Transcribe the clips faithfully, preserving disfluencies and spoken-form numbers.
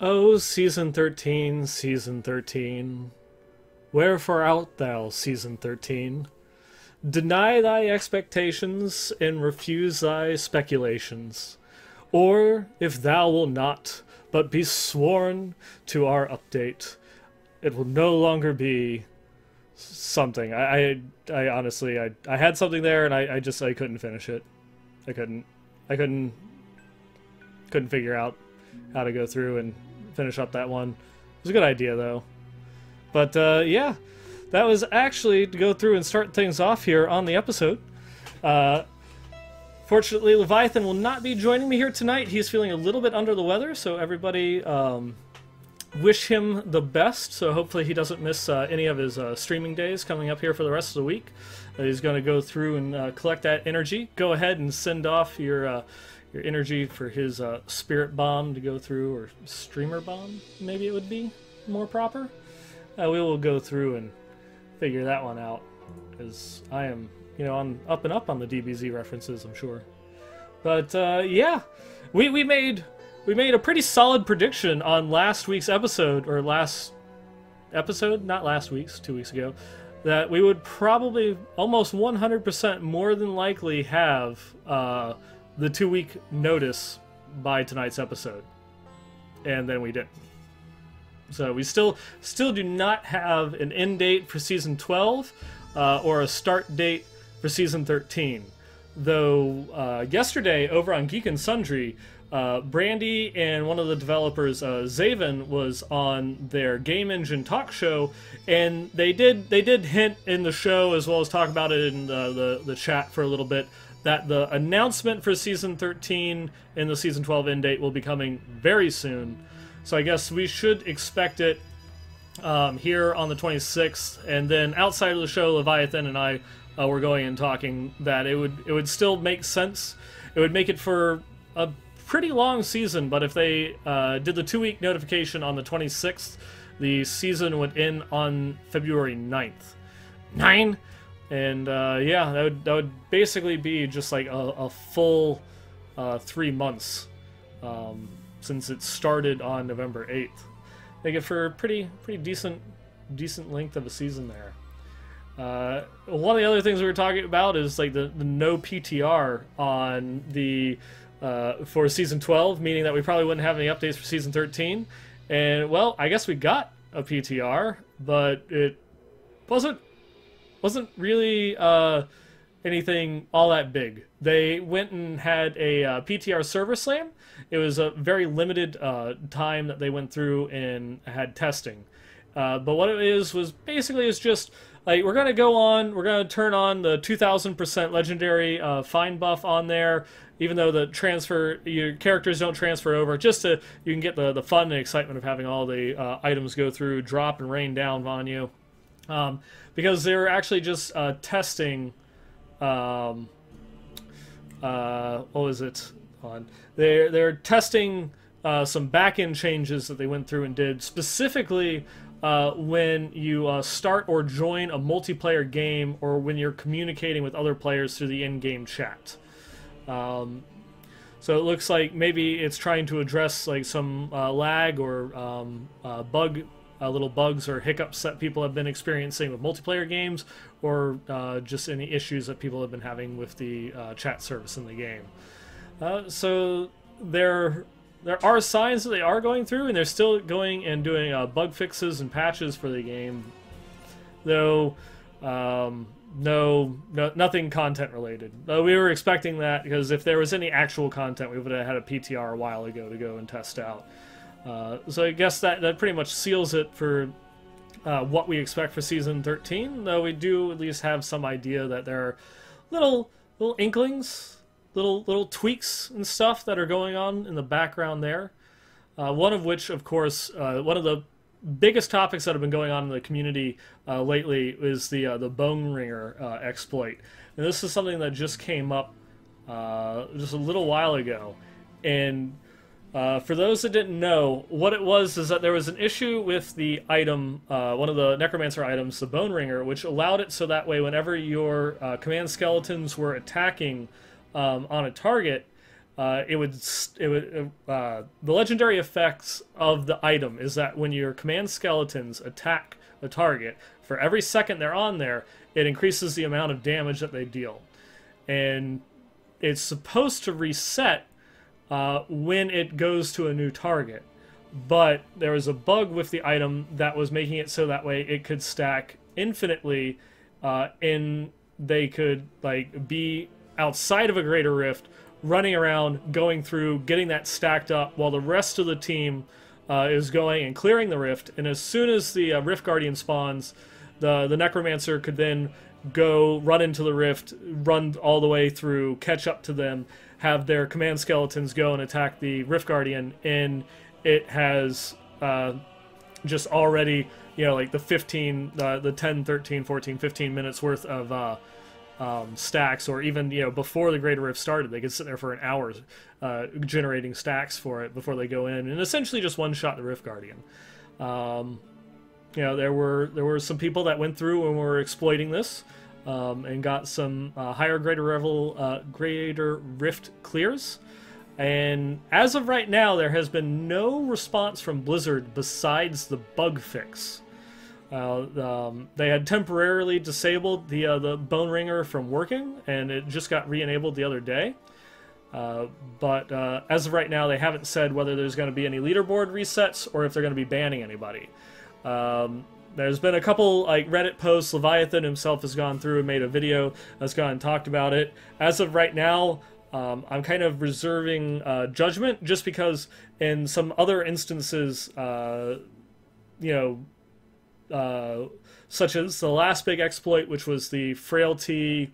O Season thirteen, Season thirteen, wherefore art thou, Season thirteen? Deny thy expectations and refuse thy speculations. Or, if thou wilt not, but be sworn to our update, it will no longer be something. I, I, I honestly, I, I had something there, and I, I just, I couldn't finish it. I couldn't, I couldn't, couldn't figure out how to go through and finish up that one. It was a good idea, though. But, uh, yeah, that was actually to go through and start things off here on the episode. Uh, fortunately, Leviathan will not be joining me here tonight. He's feeling a little bit under the weather, so everybody, um, wish him the best. So hopefully he doesn't miss uh, any of his uh, streaming days coming up here for the rest of the week. Uh, he's going to go through and uh, collect that energy. Go ahead and send off your uh, your energy for his uh, spirit bomb to go through, or streamer bomb, maybe it would be more proper. Uh, we will go through and figure that one out, because I am, you know, on up and up on the D B Z references, I'm sure. But uh, yeah, we we made we made a pretty solid prediction on last week's episode, or last episode, not last week's, two weeks ago, that we would probably almost one hundred percent more than likely have uh, the two-week notice by tonight's episode, and then we didn't. So we still still do not have an end date for season twelve uh, or a start date for season thirteen. Though uh, yesterday over on Geek and Sundry, uh, Brandy and one of the developers, uh, Zaven, was on their Game Engine talk show, and they did they did hint in the show, as well as talk about it in the, the, the chat for a little bit, that the announcement for season thirteen and the season twelve end date will be coming very soon. So I guess we should expect it um, here on the twenty-sixth, and then outside of the show, Leviathan and I uh, were going and talking that it would it would still make sense. It would make it for a pretty long season, but if they uh, did the two-week notification on the twenty-sixth, the season would end on February ninth. Nine? And uh, yeah, that would, that would basically be just like a, a full uh, three months. Um, since it started on November eighth. Make it for a pretty pretty decent decent length of a season there. Uh, one of the other things we were talking about is like the, the no P T R on the uh, for season twelve, meaning that we probably wouldn't have any updates for season thirteen. And well, I guess we got a P T R, but it wasn't wasn't really uh, anything all that big. They went and had a uh, P T R server slam. It was a very limited uh, time that they went through and had testing. Uh, but what it is was basically it's just like we're gonna go on, we're gonna turn on the two thousand percent legendary uh, find buff on there, even though the transfer your characters don't transfer over, just to you can get the the fun and excitement of having all the uh, items go through, drop and rain down on you, um, because they were actually just uh, testing. Um, uh, what was it on? They're, they're testing uh, some back-end changes that they went through and did, specifically uh, when you uh, start or join a multiplayer game, or when you're communicating with other players through the in-game chat. Um, so it looks like maybe it's trying to address like some uh, lag or um, uh, bug, uh, little bugs or hiccups that people have been experiencing with multiplayer games, or uh, just any issues that people have been having with the uh, chat service in the game. Uh, so there, there are signs that they are going through, and they're still going and doing uh, bug fixes and patches for the game, though um, no, no, nothing content related. Uh, we were expecting that, because if there was any actual content, we would have had a P T R a while ago to go and test out. Uh, so I guess that that pretty much seals it for uh, what we expect for season thirteen. Though we do at least have some idea that there are little little inklings. Little little tweaks and stuff that are going on in the background there. Uh, one of which, of course, uh, one of the biggest topics that have been going on in the community uh, lately is the uh, the Bone Ringer uh, exploit. And this is something that just came up uh, just a little while ago. And uh, for those that didn't know, what it was is that there was an issue with the item, uh, one of the Necromancer items, the Bone Ringer, which allowed it so that way whenever your uh, command skeletons were attacking Um, on a target, uh, it would it would uh, the legendary effects of the item is that when your command skeletons attack a target, for every second they're on there, it increases the amount of damage that they deal, and it's supposed to reset uh, when it goes to a new target. But there was a bug with the item that was making it so that way it could stack infinitely, uh, and they could like be outside of a greater rift, running around, going through, getting that stacked up, while the rest of the team uh, is going and clearing the rift. And as soon as the uh, Rift Guardian spawns, the the Necromancer could then go run into the rift, run all the way through, catch up to them, have their command skeletons go and attack the Rift Guardian, and it has uh, just already, you know, like the fifteen, uh, the ten, thirteen, fourteen, fifteen minutes worth of uh, um, stacks, or even, you know, before the Greater Rift started, they could sit there for an hour uh, generating stacks for it before they go in, and essentially just one-shot the Rift Guardian. Um, you know, there were there were some people that went through and were exploiting this, um, and got some uh, higher Greater Revel, uh, Greater Rift clears. And as of right now, there has been no response from Blizzard besides the bug fix. Uh, um, they had temporarily disabled the uh, the Bone Ringer from working, and it just got re-enabled the other day. Uh, but uh, as of right now, they haven't said whether there's going to be any leaderboard resets or if they're going to be banning anybody. Um, there's been a couple like Reddit posts. Leviathan himself has gone through and made a video that's gone and talked about it. As of right now, um, I'm kind of reserving uh, judgment, just because in some other instances, uh, you know, uh, such as the last big exploit, which was the frailty,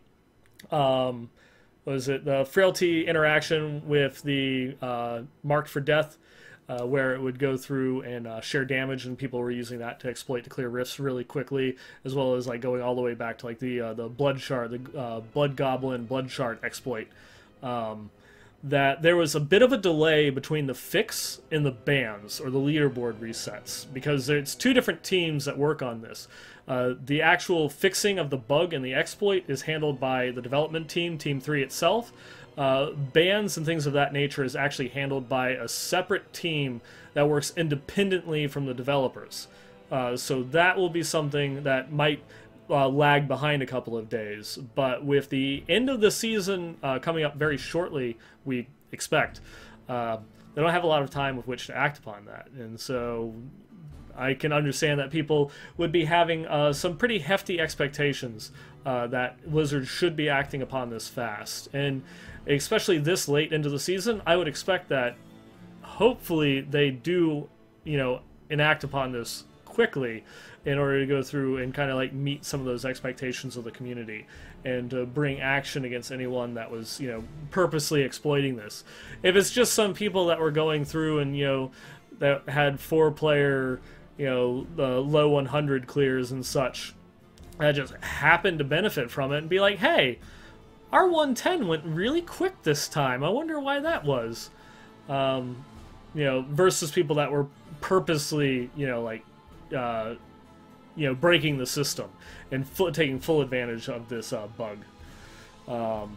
um, was it the frailty interaction with the uh, marked for death, uh, where it would go through and uh, share damage, and people were using that to exploit to clear rifts really quickly, as well as like going all the way back to like the uh, the blood shard, the uh, blood goblin blood shard exploit. Um, that there was a bit of a delay between the fix and the bans, or the leaderboard resets, because it's two different teams that work on this. Uh, the actual fixing of the bug and the exploit is handled by the development team, Team three itself. Uh, bans and things of that nature is actually handled by a separate team that works independently from the developers. Uh, so that will be something that might Uh, lag behind a couple of days, but with the end of the season uh, coming up very shortly, we expect, uh, they don't have a lot of time with which to act upon that, and so I can understand that people would be having uh, some pretty hefty expectations uh, that Blizzard should be acting upon this fast, and especially this late into the season, I would expect that hopefully they do, you know, enact upon this quickly, in order to go through and kind of like meet some of those expectations of the community, and to bring action against anyone that was, you know, purposely exploiting this. If it's just some people that were going through and, you know, that had four player, you know, the low one hundred clears and such, that just happened to benefit from it and be like, hey, our one ten went really quick this time, I wonder why that was. Um, you know, versus people that were purposely, you know, like, uh, you know, breaking the system and full, taking full advantage of this uh, bug. Um,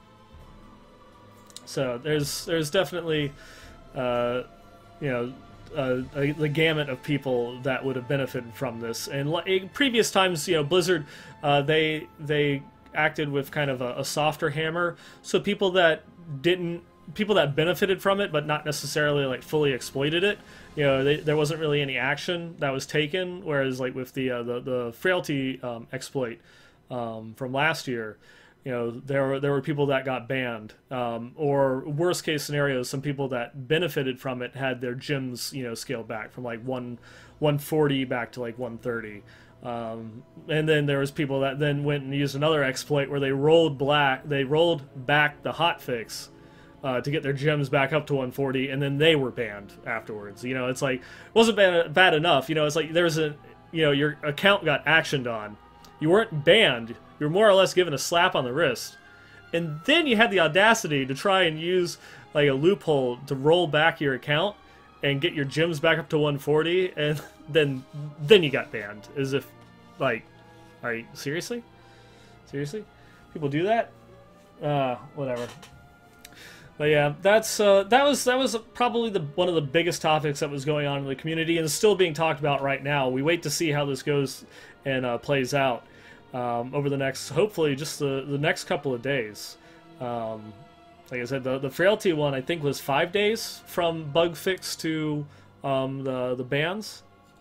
so there's there's definitely, uh, you know, uh, a, the gamut of people that would have benefited from this. And like previous times, you know, Blizzard, uh, they they acted with kind of a, a softer hammer. So people that didn't, people that benefited from it, but not necessarily like fully exploited it, you know, they, there wasn't really any action that was taken. Whereas like with the uh, the, the frailty um, exploit um, from last year, you know, there were there were people that got banned, um, or worst case scenario, some people that benefited from it had their gyms, you know, scaled back from like one one forty back to like one thirty. Um, and then there was people that then went and used another exploit where they rolled black, they rolled back the hotfix uh, to get their gems back up to one forty, and then they were banned afterwards. You know, it's like, it wasn't bad, bad enough. You know, it's like there's a, you know, your account got actioned on. You weren't banned. You were more or less given a slap on the wrist. And then you had the audacity to try and use like a loophole to roll back your account and get your gems back up to one forty, and then then you got banned. As if, like, are you seriously? Seriously? People do that? Uh, whatever. But yeah, that's uh, that was that was probably the one of the biggest topics that was going on in the community and is still being talked about right now. We wait to see how this goes and uh, plays out um, over the next, hopefully, just the the next couple of days. Um, like I said, the the frailty one I think was five days from bug fix to um, the the bans.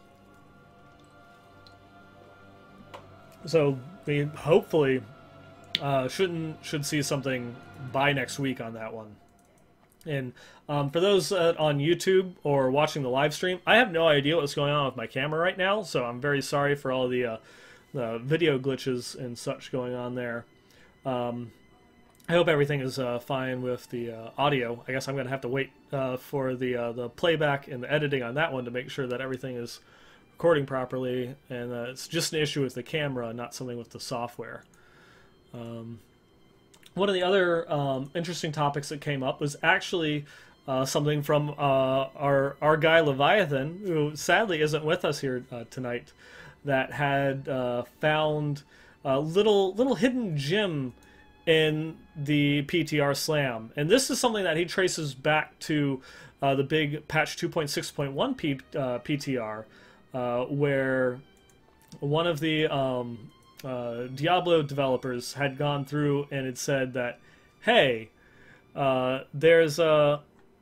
So we hopefully uh, shouldn't should see something by next week on that one. And um, for those uh, on YouTube or watching the live stream, I have no idea what's going on with my camera right now, so I'm very sorry for all the, uh, the video glitches and such going on there. Um, I hope everything is uh, fine with the uh, audio. I guess I'm going to have to wait uh, for the uh, the playback and the editing on that one to make sure that everything is recording properly, and uh, it's just an issue with the camera, not something with the software. Um, One of the other um, interesting topics that came up was actually uh, something from uh, our our guy Leviathan, who sadly isn't with us here uh, tonight, that had uh, found a little little hidden gem in the P T R Slam, and this is something that he traces back to uh, the big patch two point six point one P, uh, P T R, uh, where one of the um, Uh, Diablo developers had gone through and had said that, hey, uh, there's a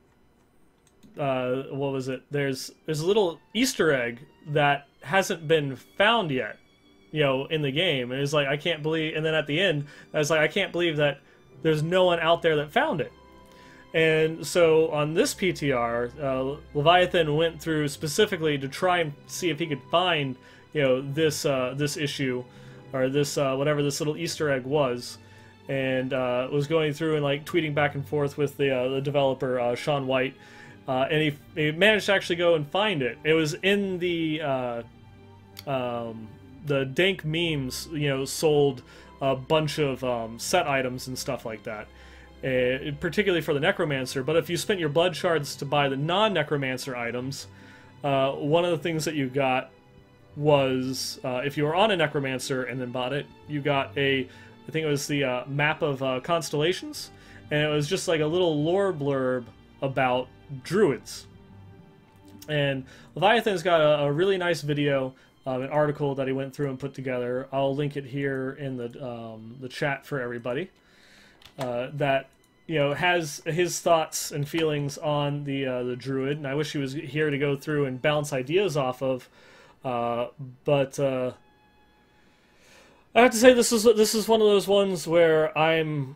uh, what was it? There's there's a little Easter egg that hasn't been found yet, you know, in the game. And it's like, I can't believe. And then at the end, I was like, I can't believe that there's no one out there that found it. And so on this P T R, uh, Leviathan went through specifically to try and see if he could find, you know, this uh, this issue. Or this, uh, whatever this little Easter egg was, and uh, was going through and like tweeting back and forth with the uh, the developer uh, Sean White, uh, and he, he managed to actually go and find it. It was in the uh, um, the dank memes, you know, sold a bunch of um, set items and stuff like that, uh, particularly for the Necromancer. But if you spent your blood shards to buy the non-Necromancer items, uh, one of the things that you got was uh, if you were on a Necromancer and then bought it, you got a, I think it was the uh, map of uh, constellations, and it was just like a little lore blurb about druids. And Leviathan's got a, a really nice video, um, an article that he went through and put together. I'll link it here in the um, the chat for everybody. Uh, that you know has his thoughts and feelings on the uh, the druid, and I wish he was here to go through and bounce ideas off of. Uh, but uh, I have to say this is this is one of those ones where I'm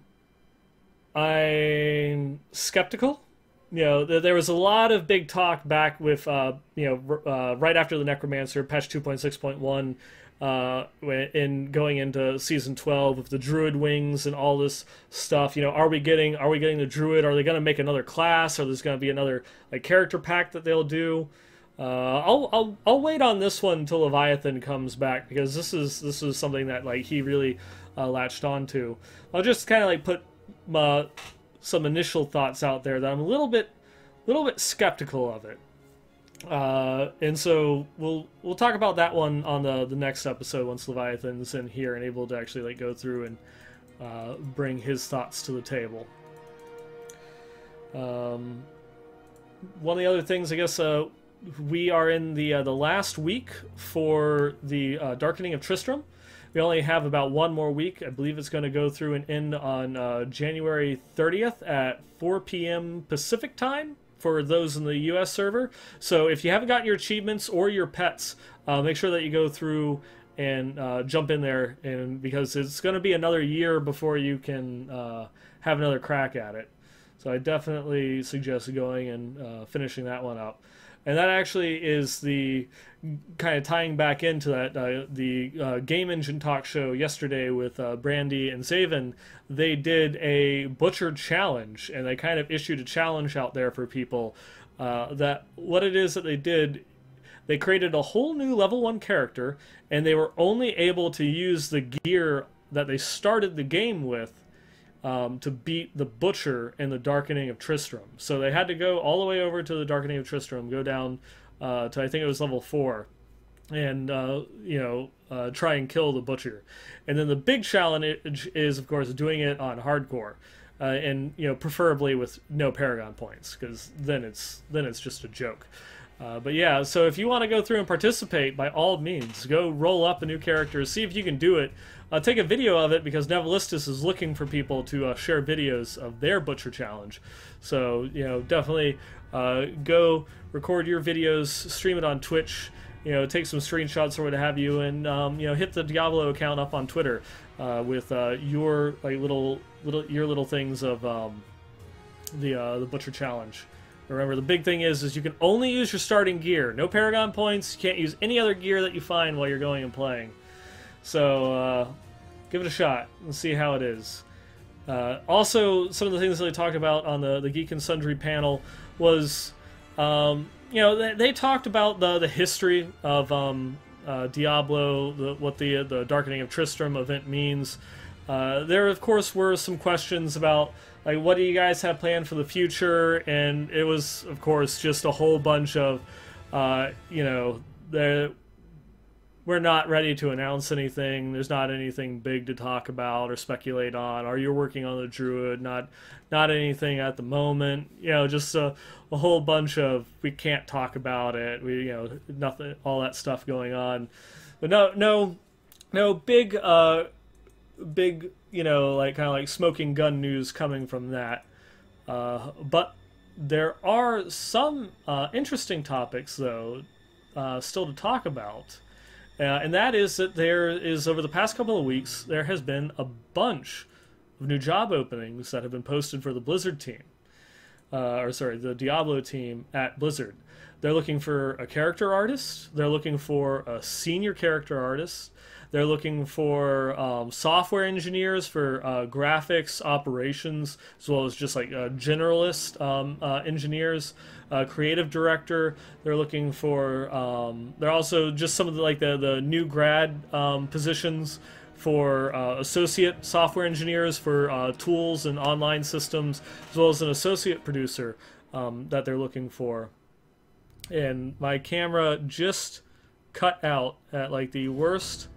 I'm skeptical. You know, th there was a lot of big talk back with uh, you know uh, right after the Necromancer patch two point six point one, uh, in going into season twelve with the Druid wings and all this stuff. You know, are we getting are we getting the Druid? Are they going to make another class? Or there's going to be another like character pack that they'll do? Uh, I'll, I'll I'll wait on this one until Leviathan comes back, because this is this is something that like he really uh, latched onto. I'll just kind of like put uh, some initial thoughts out there that I'm a little bit little bit skeptical of it, uh, and so we'll we'll talk about that one on the the next episode once Leviathan's in here and able to actually like go through and uh, bring his thoughts to the table. Um, one of the other things, I guess. Uh, We are in the uh, the last week for the uh, Darkening of Tristram. We only have about one more week. I believe it's going to go through and end on uh, January thirtieth at four p m Pacific time for those in the U S server. So if you haven't gotten your achievements or your pets, uh, make sure that you go through and uh, jump in there, and because it's going to be another year before you can uh, have another crack at it. So I definitely suggest going and uh, finishing that one up. And that actually is the kind of tying back into that uh, the uh, Game Engine talk show yesterday with uh, Brandy and Zaven. They did a Butcher challenge, and they kind of issued a challenge out there for people. Uh, that what it is that they did, they created a whole new level one character, and they were only able to use the gear that they started the game with Um, to beat the Butcher in the Darkening of Tristram. So they had to go all the way over to the Darkening of Tristram, go down uh, to, I think it was level four, and, uh, you know, uh, try and kill the Butcher. And then the big challenge is, of course, doing it on hardcore. uh, and you know, preferably with no Paragon points, because then it's then it's just a joke. Uh, but yeah, so if you want to go through and participate, by all means, go roll up a new character, see if you can do it. Uh, take a video of it, because Nevalistis is looking for people to uh, share videos of their Butcher Challenge. So, you know, definitely uh, go record your videos, stream it on Twitch, you know, take some screenshots or what have you, and, um, you know, hit the Diablo account up on Twitter uh, with uh, your, like, little, little, your little things of um, the, uh, the Butcher Challenge. Remember, the big thing is, is you can only use your starting gear. No Paragon points. You can't use any other gear that you find while you're going and playing. So, uh, give it a shot and see how it is. Uh, also, some of the things that they talked about on the, the Geek and Sundry panel was, um, you know, they, they talked about the, the history of um, uh, Diablo, the, what the, the Darkening of Tristram event means. Uh, there, of course, were some questions about, like, what do you guys have planned for the future? And it was, of course, just a whole bunch of, uh, you know, the, we're not ready to announce anything. There's not anything big to talk about or speculate on. Are you working on the Druid? Not, not anything at the moment. You know, just a, a whole bunch of, we can't talk about it. We, you know, nothing, all that stuff going on. But no, no, no big, uh, big, you know, like kind of like smoking gun news coming from that. Uh, but there are some uh, interesting topics, though, uh, still to talk about. Uh, and that is that there is, over the past couple of weeks, there has been a bunch of new job openings that have been posted for the Blizzard team. Uh, or sorry, the Diablo team at Blizzard. They're looking for a character artist. They're looking for a senior character artist. They're looking for um, software engineers for uh, graphics, operations, as well as just like uh, generalist um, uh, engineers, uh, creative director. They're looking for. Um, they're also just some of the like the the new grad um, positions for uh, associate software engineers for uh, tools and online systems, as well as an associate producer um, that they're looking for. And my camera just cut out at like the worst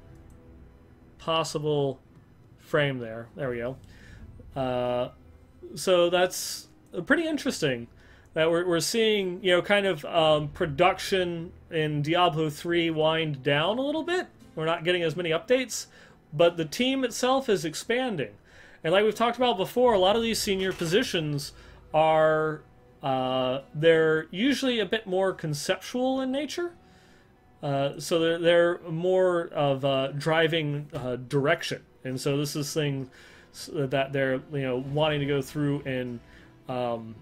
possible frame there. There we go. Uh, so that's pretty interesting that we're, we're seeing, you know, kind of um, production in Diablo three wind down a little bit. We're not getting as many updates, but the team itself is expanding. And like we've talked about before, a lot of these senior positions are, uh, they're usually a bit more conceptual in nature. Uh, so they're, they're more of uh, driving uh, direction, and so this is things that they're, you know, wanting to go through and um,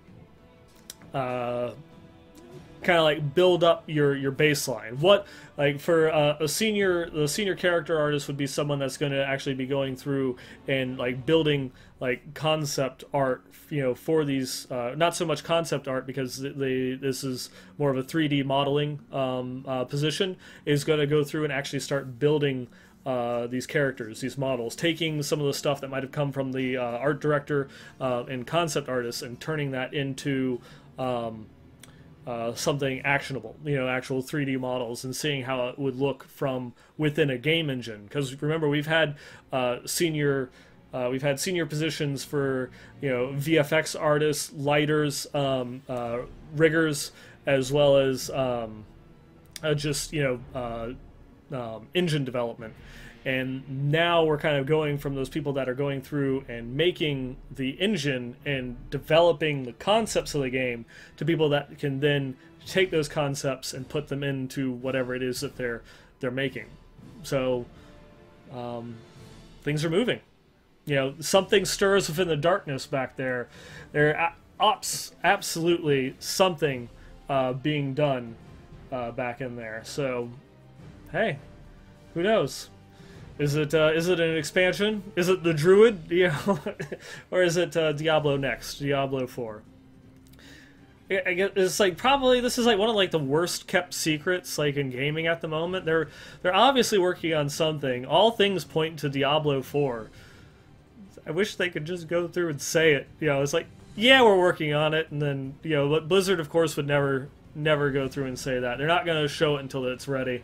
uh, kind of like build up your your baseline. What, like for uh, a senior, the senior character artist would be someone that's going to actually be going through and like building like concept art, you know, for these, uh, not so much concept art because they, this is more of a three D modeling um, uh, position, is going to go through and actually start building uh, these characters, these models, taking some of the stuff that might have come from the uh, art director uh, and concept artists and turning that into um, uh, something actionable, you know, actual three D models, and seeing how it would look from within a game engine. Because remember, we've had uh, senior Uh, we've had senior positions for, you know, V F X artists, lighters, um, uh, riggers, as well as um, uh, just, you know, uh, um, engine development. And now we're kind of going from those people that are going through and making the engine and developing the concepts of the game to people that can then take those concepts and put them into whatever it is that they're they're making. So um, things are moving. You know, something stirs within the darkness back there. There ops absolutely something uh, being done uh, back in there. So, hey, who knows? Is it uh, is it an expansion? Is it the Druid? You know, or is it uh, Diablo next? Diablo four. I guess it's like probably this is like one of like the worst kept secrets like in gaming at the moment. They're they're obviously working on something. All things point to Diablo four. I wish they could just go through and say it. You know, it's like, yeah, we're working on it, and then, you know, but Blizzard, of course, would never, never go through and say that. They're not going to show it until it's ready.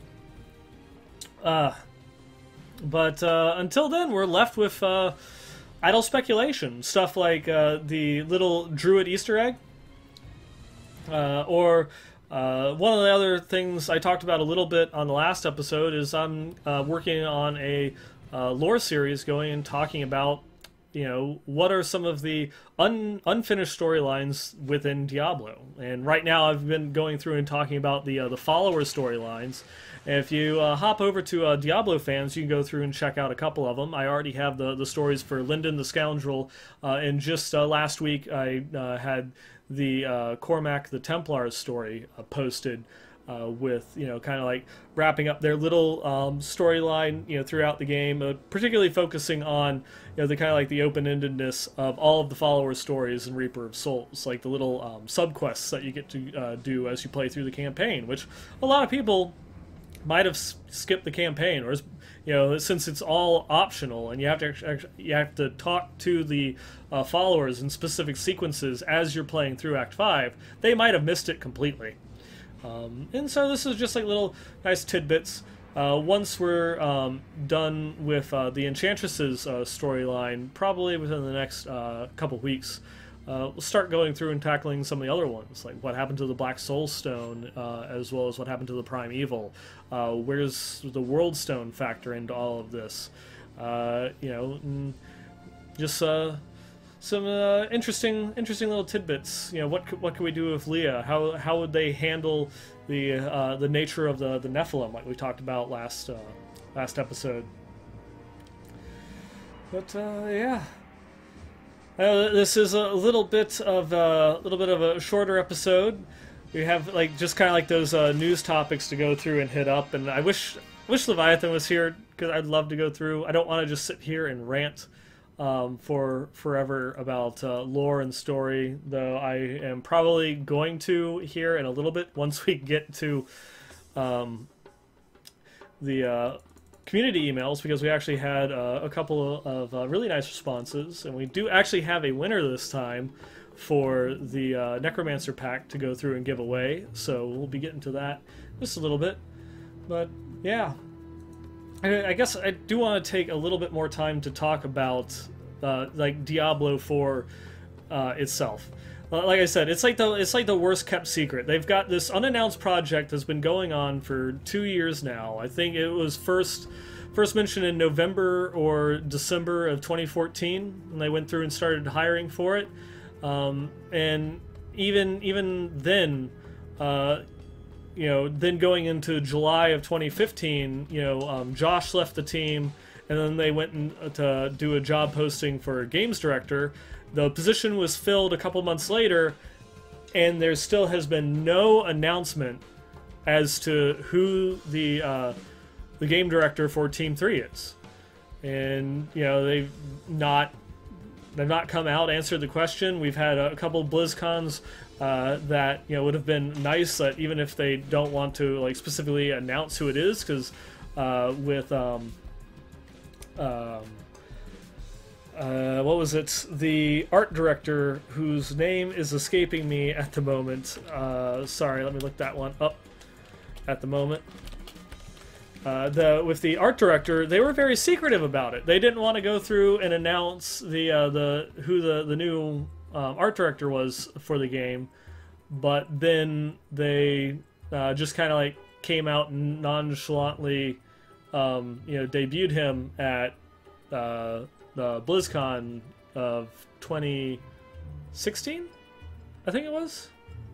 Uh, but uh, until then, we're left with uh, idle speculation, stuff like uh, the little druid Easter egg, uh, or uh, one of the other things I talked about a little bit on the last episode is I'm uh, working on a uh, lore series going and talking about, you know, what are some of the un- unfinished storylines within Diablo. And right now I've been going through and talking about the uh, the follower storylines. And if you uh, hop over to uh, Diablo fans, you can go through and check out a couple of them. I already have the, the stories for Lyndon the Scoundrel, uh, and just uh, last week I uh, had the uh, Cormac the Templar story uh, posted, Uh, with, you know, kind of like wrapping up their little um, storyline, you know, throughout the game, uh, particularly focusing on, you know, the kind of like the open-endedness of all of the follower stories in Reaper of Souls, like the little um, subquests that you get to uh, do as you play through the campaign, which a lot of people might have s- skipped the campaign, or, you know, since it's all optional and you have to actually, you have to talk to the uh, followers in specific sequences as you're playing through Act five, they might have missed it completely. Um, and so this is just like little nice tidbits. Uh, once we're um, done with uh, the Enchantress's uh, storyline, probably within the next uh, couple weeks, uh, we'll start going through and tackling some of the other ones, like what happened to the Black Soul Stone, uh, as well as what happened to the Prime Evil. Uh, where's the World Stone factor into all of this? Uh, you know, just uh, some uh, interesting, interesting little tidbits. You know, what what can we do with Leah? How how would they handle the uh, the nature of the the Nephilim, like we talked about last uh, last episode? But uh, yeah, uh, this is a little bit of a little bit of a shorter episode. We have like just kind of like those uh, news topics to go through and hit up, and I wish wish Leviathan was here because I'd love to go through. I don't want to just sit here and rant Um, for forever about uh, lore and story, though I am probably going to here in a little bit once we get to um, the uh, community emails, because we actually had uh, a couple of uh, really nice responses, and we do actually have a winner this time for the uh, Necromancer pack to go through and give away, so we'll be getting to that just a little bit. But yeah, I guess I do want to take a little bit more time to talk about uh, like Diablo four uh, itself. Uh, like I said, it's like the it's like the worst kept secret. They've got this unannounced project that's been going on for two years now. I think it was first first mentioned in November or December of twenty fourteen when they went through and started hiring for it. Um, and even even then. Uh, You know, then going into July of twenty fifteen, you know, um, Josh left the team, and then they went in to do a job posting for games director. The position was filled a couple months later, and there still has been no announcement as to who the uh, the game director for Team Three is. And you know, they've not they've not come out answered the question. We've had a couple BlizzCons. Uh, that, you know, would have been nice that even if they don't want to like specifically announce who it is, because uh, with um, um, uh, what was it, the art director whose name is escaping me at the moment. Uh, sorry, let me look that one up at the moment. Uh, the with the art director, they were very secretive about it. They didn't want to go through and announce the uh, the who the the new Um, art director was for the game, but then they uh, just kind of like came out and nonchalantly, um, you know, debuted him at uh, the BlizzCon of twenty sixteen. I think it was.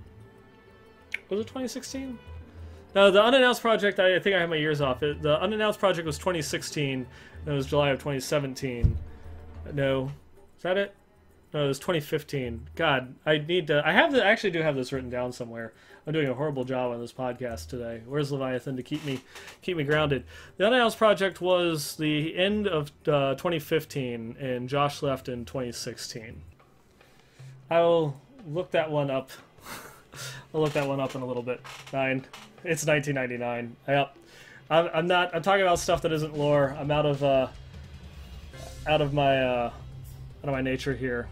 Was it twenty sixteen? No, the unannounced project. I, I think I have my years off. It, the unannounced project was twenty sixteen. And it was July of twenty seventeen. No, is that it? No, it was twenty fifteen. God, I need to... I have the, I actually do have this written down somewhere. I'm doing a horrible job on this podcast today. Where's Leviathan to keep me keep me grounded? The unannounced project was the end of uh, twenty fifteen, and Josh left in twenty sixteen. I'll look that one up. I'll look that one up in a little bit. Nine. It's nineteen ninety-nine. Yep. I'm, I'm not... I'm talking about stuff that isn't lore. I'm out of... Uh, out of my... Uh, out of my nature here.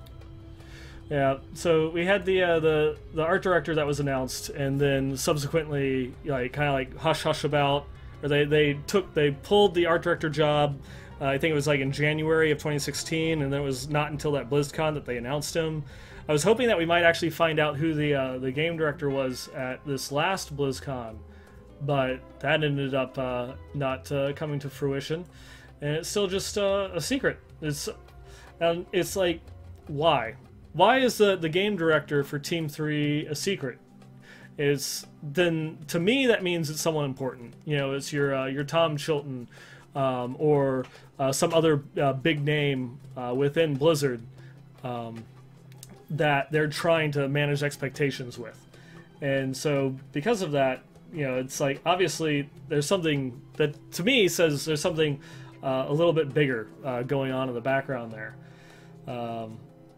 Yeah, so we had the uh, the the art director that was announced, and then subsequently, like kind of like hush hush about, or they they took they pulled the art director job Uh, I think it was like in January of twenty sixteen, and then it was not until that BlizzCon that they announced him. I was hoping that we might actually find out who the uh, the game director was at this last BlizzCon, but that ended up uh, not uh, coming to fruition, and it's still just uh, a secret. It's and it's like, why? Why is the the game director for Team three a secret? It's then to me that means it's someone important. You know, it's your uh, your Tom Chilton um, or uh, some other uh, big name uh, within Blizzard. Um, that they're trying to manage expectations with. And so because of that, you know, it's like obviously there's something that to me says there's something uh, a little bit bigger uh, going on in the background there. Um,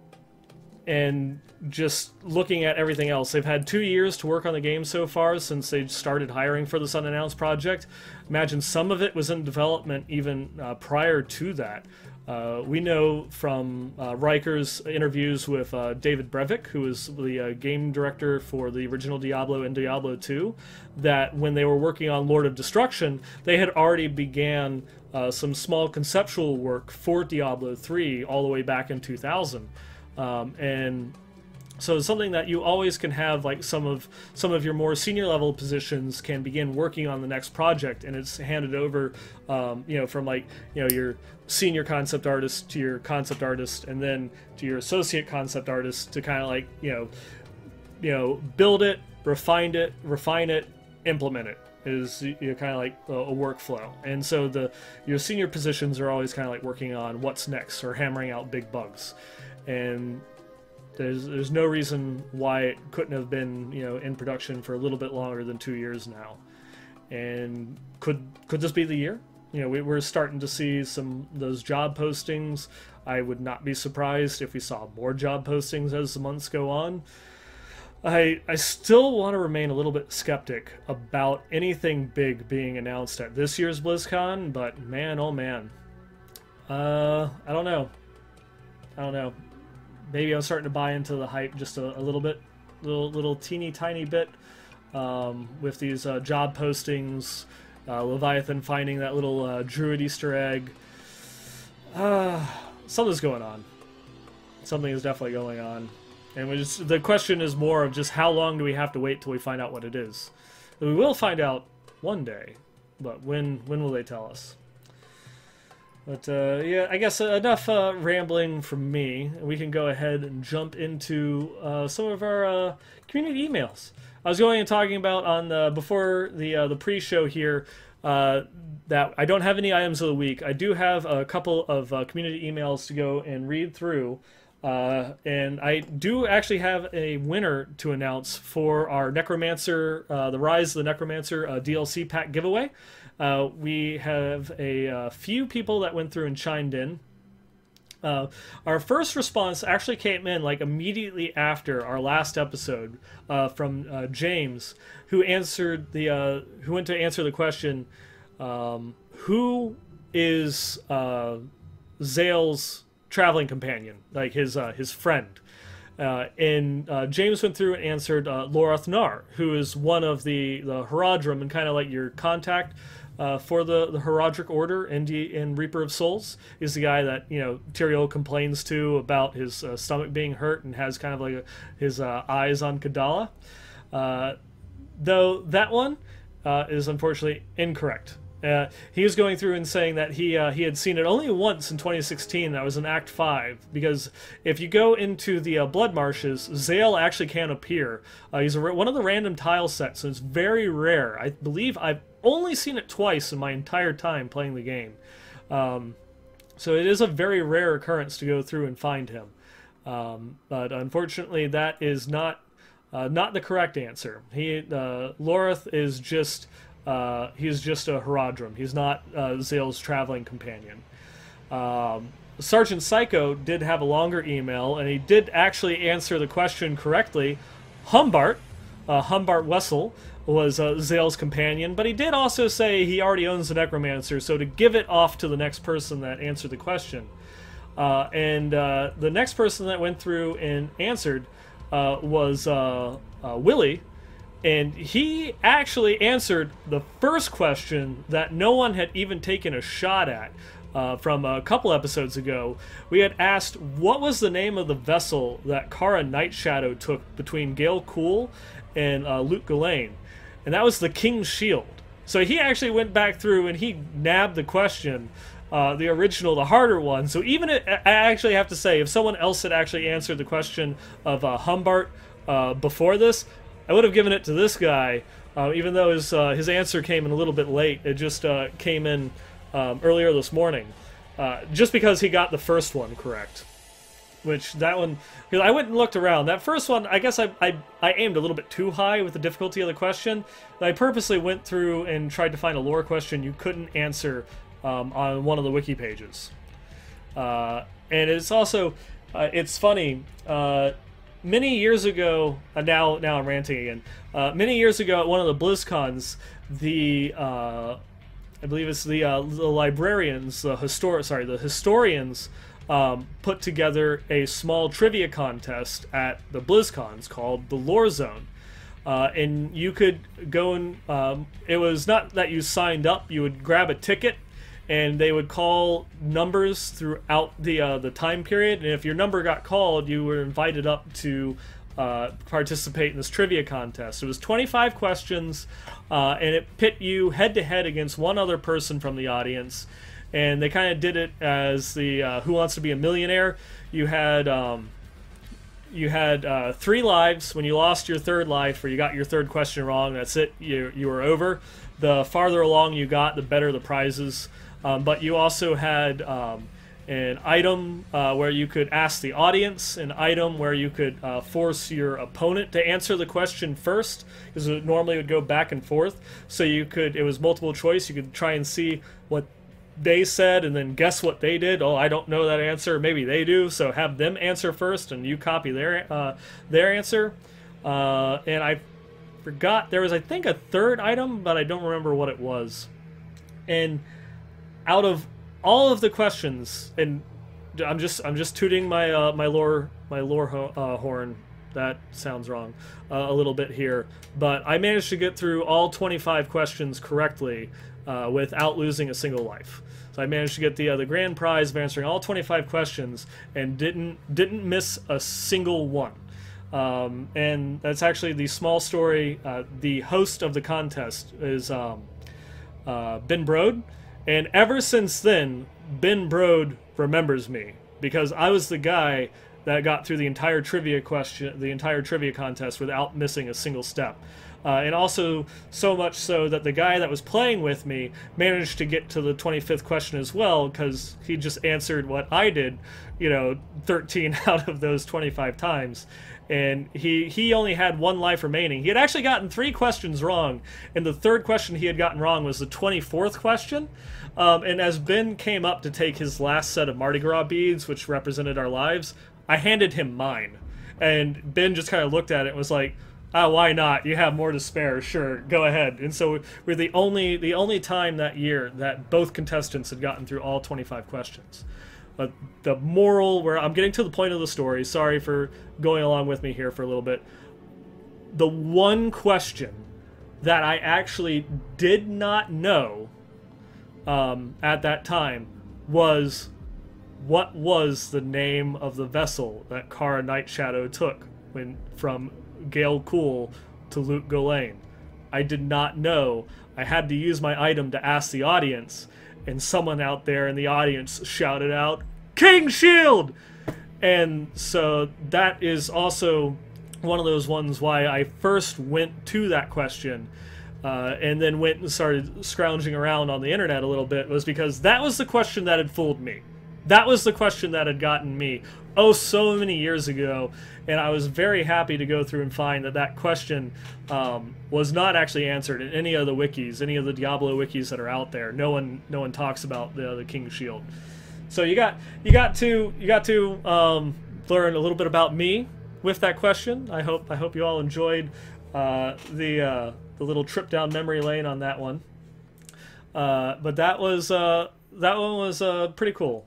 and just looking at everything else, they've had two years to work on the game so far since they started hiring for this unannounced project. Imagine some of it was in development even uh, prior to that. Uh, we know from uh, Riker's interviews with uh, David Brevik, who is the uh, game director for the original Diablo and Diablo two, that when they were working on Lord of Destruction, they had already began uh, some small conceptual work for Diablo three all the way back in two thousand. Um, and so it's something that you always can have, like some of some of your more senior level positions can begin working on the next project, and it's handed over, um, you know, from like you know your senior concept artist to your concept artist, and then to your associate concept artist to kind of like you know, you know, build it, refine it, refine it, implement it. Is you know, kind of like a, a workflow, and so the your senior positions are always kind of like working on what's next or hammering out big bugs, and There's there's no reason why it couldn't have been you know in production for a little bit longer than two years now, and could could this be the year? You know we, we're starting to see some of those job postings. I would not be surprised if we saw more job postings as the months go on. I I still want to remain a little bit skeptic about anything big being announced at this year's BlizzCon, but man oh man, uh I don't know, I don't know. Maybe I'm starting to buy into the hype just a, a little bit, little little teeny tiny bit, um, with these uh, job postings, uh, Leviathan finding that little uh, druid Easter egg. Uh, something's going on. Something is definitely going on, and we just the question is more of just how long do we have to wait till we find out what it is? We will find out one day, but when when will they tell us? But, uh, yeah, I guess enough uh, rambling from me. We can go ahead and jump into uh, some of our uh, community emails. I was going and talking about on the, before the uh, the pre-show here uh, that I don't have any items of the week. I do have a couple of uh, community emails to go and read through. Uh, and I do actually have a winner to announce for our Necromancer, uh, the Rise of the Necromancer uh, D L C pack giveaway. Uh, we have a uh, few people that went through and chimed in. Uh, our first response actually came in like immediately after our last episode uh, from uh, James, who answered the uh, who went to answer the question, um, who is uh, Zale's traveling companion, like his uh, his friend. Uh, and uh, James went through and answered uh, Loreth Nar, who is one of the the Haradrim and kind of like your contact uh, for the the Haradric Order in, D in Reaper of Souls. He's the guy that you know Tyrael complains to about his uh, stomach being hurt and has kind of like a, his uh, eyes on Kadala. Uh, though that one uh, is unfortunately incorrect. Uh, he was going through and saying that he uh, he had seen it only once in twenty sixteen. That was in Act five. Because if you go into the uh, Blood Marshes, Zale actually can appear. Uh, he's a, one of the random tile sets, so it's very rare. I believe I've only seen it twice in my entire time playing the game. Um, so it is a very rare occurrence to go through and find him. Um, but unfortunately, that is not uh, not the correct answer. He uh, Loreth is just. Uh, he's just a Haradrim. He's not uh, Zale's traveling companion. Um, Sergeant Psycho did have a longer email, and he did actually answer the question correctly. Humbart, uh, Humbart Wessel, was uh, Zale's companion, but he did also say he already owns the Necromancer, so to give it off to the next person that answered the question. Uh, and uh, the next person that went through and answered uh, was uh, uh, Willie, and he actually answered the first question that no one had even taken a shot at. uh, from a couple episodes ago. We had asked what was the name of the vessel that Kara Nightshadow took between Gale Cool and uh, Luke Ghislaine, and that was the King's Shield. So he actually went back through and he nabbed the question, uh, the original, the harder one. So even it, I actually have to say, if someone else had actually answered the question of uh, Humbart uh, before this, I would have given it to this guy, uh, even though his uh, his answer came in a little bit late. It just uh, came in um, earlier this morning, uh, just because he got the first one correct. Which, that one, because I went and looked around. That first one, I guess I, I, I aimed a little bit too high with the difficulty of the question. I purposely went through and tried to find a lore question you couldn't answer um, on one of the wiki pages. Uh, and it's also, uh, it's funny, uh, many years ago, uh, now now I'm ranting again, uh, many years ago at one of the BlizzCons, the, uh, I believe it's the, uh, the librarians, the histor sorry, the historians, Um, put together a small trivia contest at the BlizzCons called the Lore Zone. Uh, and you could go and, um, it was not that you signed up, you would grab a ticket and they would call numbers throughout the, uh, the time period. And if your number got called, you were invited up to uh, participate in this trivia contest. It was twenty-five questions, uh, and it pit you head to head against one other person from the audience. And they kind of did it as the uh, Who Wants to Be a Millionaire. You had um, you had uh, three lives. When you lost your third life, or you got your third question wrong, that's it. You you were over. The farther along you got, the better the prizes. Um, but you also had um, an item uh, where you could ask the audience, an item where you could uh, force your opponent to answer the question first, because it normally would go back and forth. So you could, it was multiple choice. You could try and see what they said and then guess what they did. Oh, I don't know that answer. Maybe they do. So have them answer first and you copy their uh, their answer. Uh, and I forgot, there was, I think, a third item, but I don't remember what it was. And out of all of the questions, and I'm just I'm just tooting my uh, my lore my lore ho uh, horn. That sounds wrong uh, a little bit here, but I managed to get through all twenty-five questions correctly uh, without losing a single life. So I managed to get the uh, the grand prize of answering all twenty-five questions and didn't didn't miss a single one. Um, and that's actually the small story. Uh, the host of the contest is um, uh, Ben Brode, and ever since then, Ben Brode remembers me because I was the guy that got through the entire trivia question, the entire trivia contest without missing a single step. Uh, and also so much so that the guy that was playing with me managed to get to the twenty-fifth question as well, because he just answered what I did, you know, thirteen out of those twenty-five times. And he, he only had one life remaining. He had actually gotten three questions wrong, and the third question he had gotten wrong was the twenty-fourth question. Um, and as Ben came up to take his last set of Mardi Gras beads, which represented our lives, I handed him mine. And Ben just kind of looked at it and was like, oh, why not? You have more to spare. Sure, go ahead. And so we're the only the only time that year that both contestants had gotten through all twenty-five questions. But the moral, where I'm getting to the point of the story, sorry for going along with me here for a little bit. The one question that I actually did not know um, at that time was, what was the name of the vessel that Kara Nightshadow took when from Gale Cool to Luke Ghislaine? I did not know. I had to use my item to ask the audience, and someone out there in the audience shouted out, "King's Shield!" And so that is also one of those ones why I first went to that question uh, and then went and started scrounging around on the internet a little bit, was because that was the question that had fooled me. That was the question that had gotten me oh so many years ago, and I was very happy to go through and find that that question um, was not actually answered in any of the wikis, any of the Diablo wikis that are out there. No one, no one talks about the the King's Shield. So you got you got to you got to um, learn a little bit about me with that question. I hope I hope you all enjoyed uh, the uh, the little trip down memory lane on that one. Uh, but that was uh, that one was uh, pretty cool.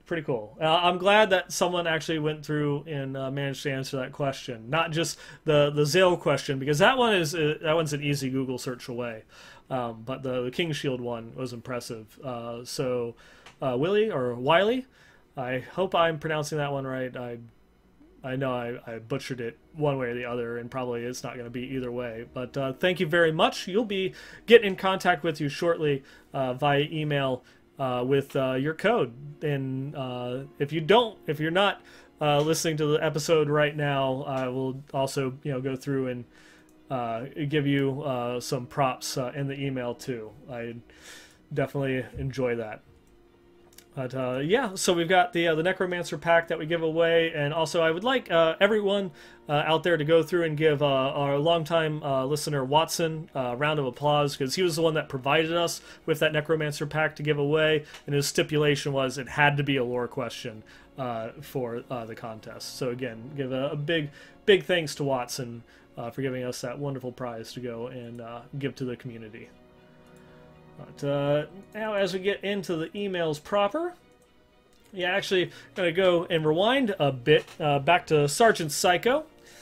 pretty cool. Uh, I'm glad that someone actually went through and uh, managed to answer that question, not just the the Zale question, because that one is uh, that one's an easy Google search away. Um, but the, the King Shield one was impressive. Uh, so, uh, Willie or Wiley, I hope I'm pronouncing that one right. I I know I, I butchered it one way or the other, and probably it's not going to be either way. But uh, thank you very much. You'll be getting in contact with you shortly uh, via email uh, with uh, your code. And uh, if you don't, if you're not uh, listening to the episode right now, I will also you know go through and uh, give you uh, some props uh, in the email too. I definitely enjoy that. But uh, yeah, so we've got the uh, the Necromancer pack that we give away, and also I would like uh, everyone uh, out there to go through and give uh, our longtime uh, listener Watson uh, a round of applause, because he was the one that provided us with that Necromancer pack to give away, and his stipulation was it had to be a lore question uh, for uh, the contest. So again, give a, a big big thanks to Watson uh, for giving us that wonderful prize to go and uh, give to the community. But uh, now as we get into the emails proper, yeah, actually going to go and rewind a bit uh, back to Sergeant Psycho.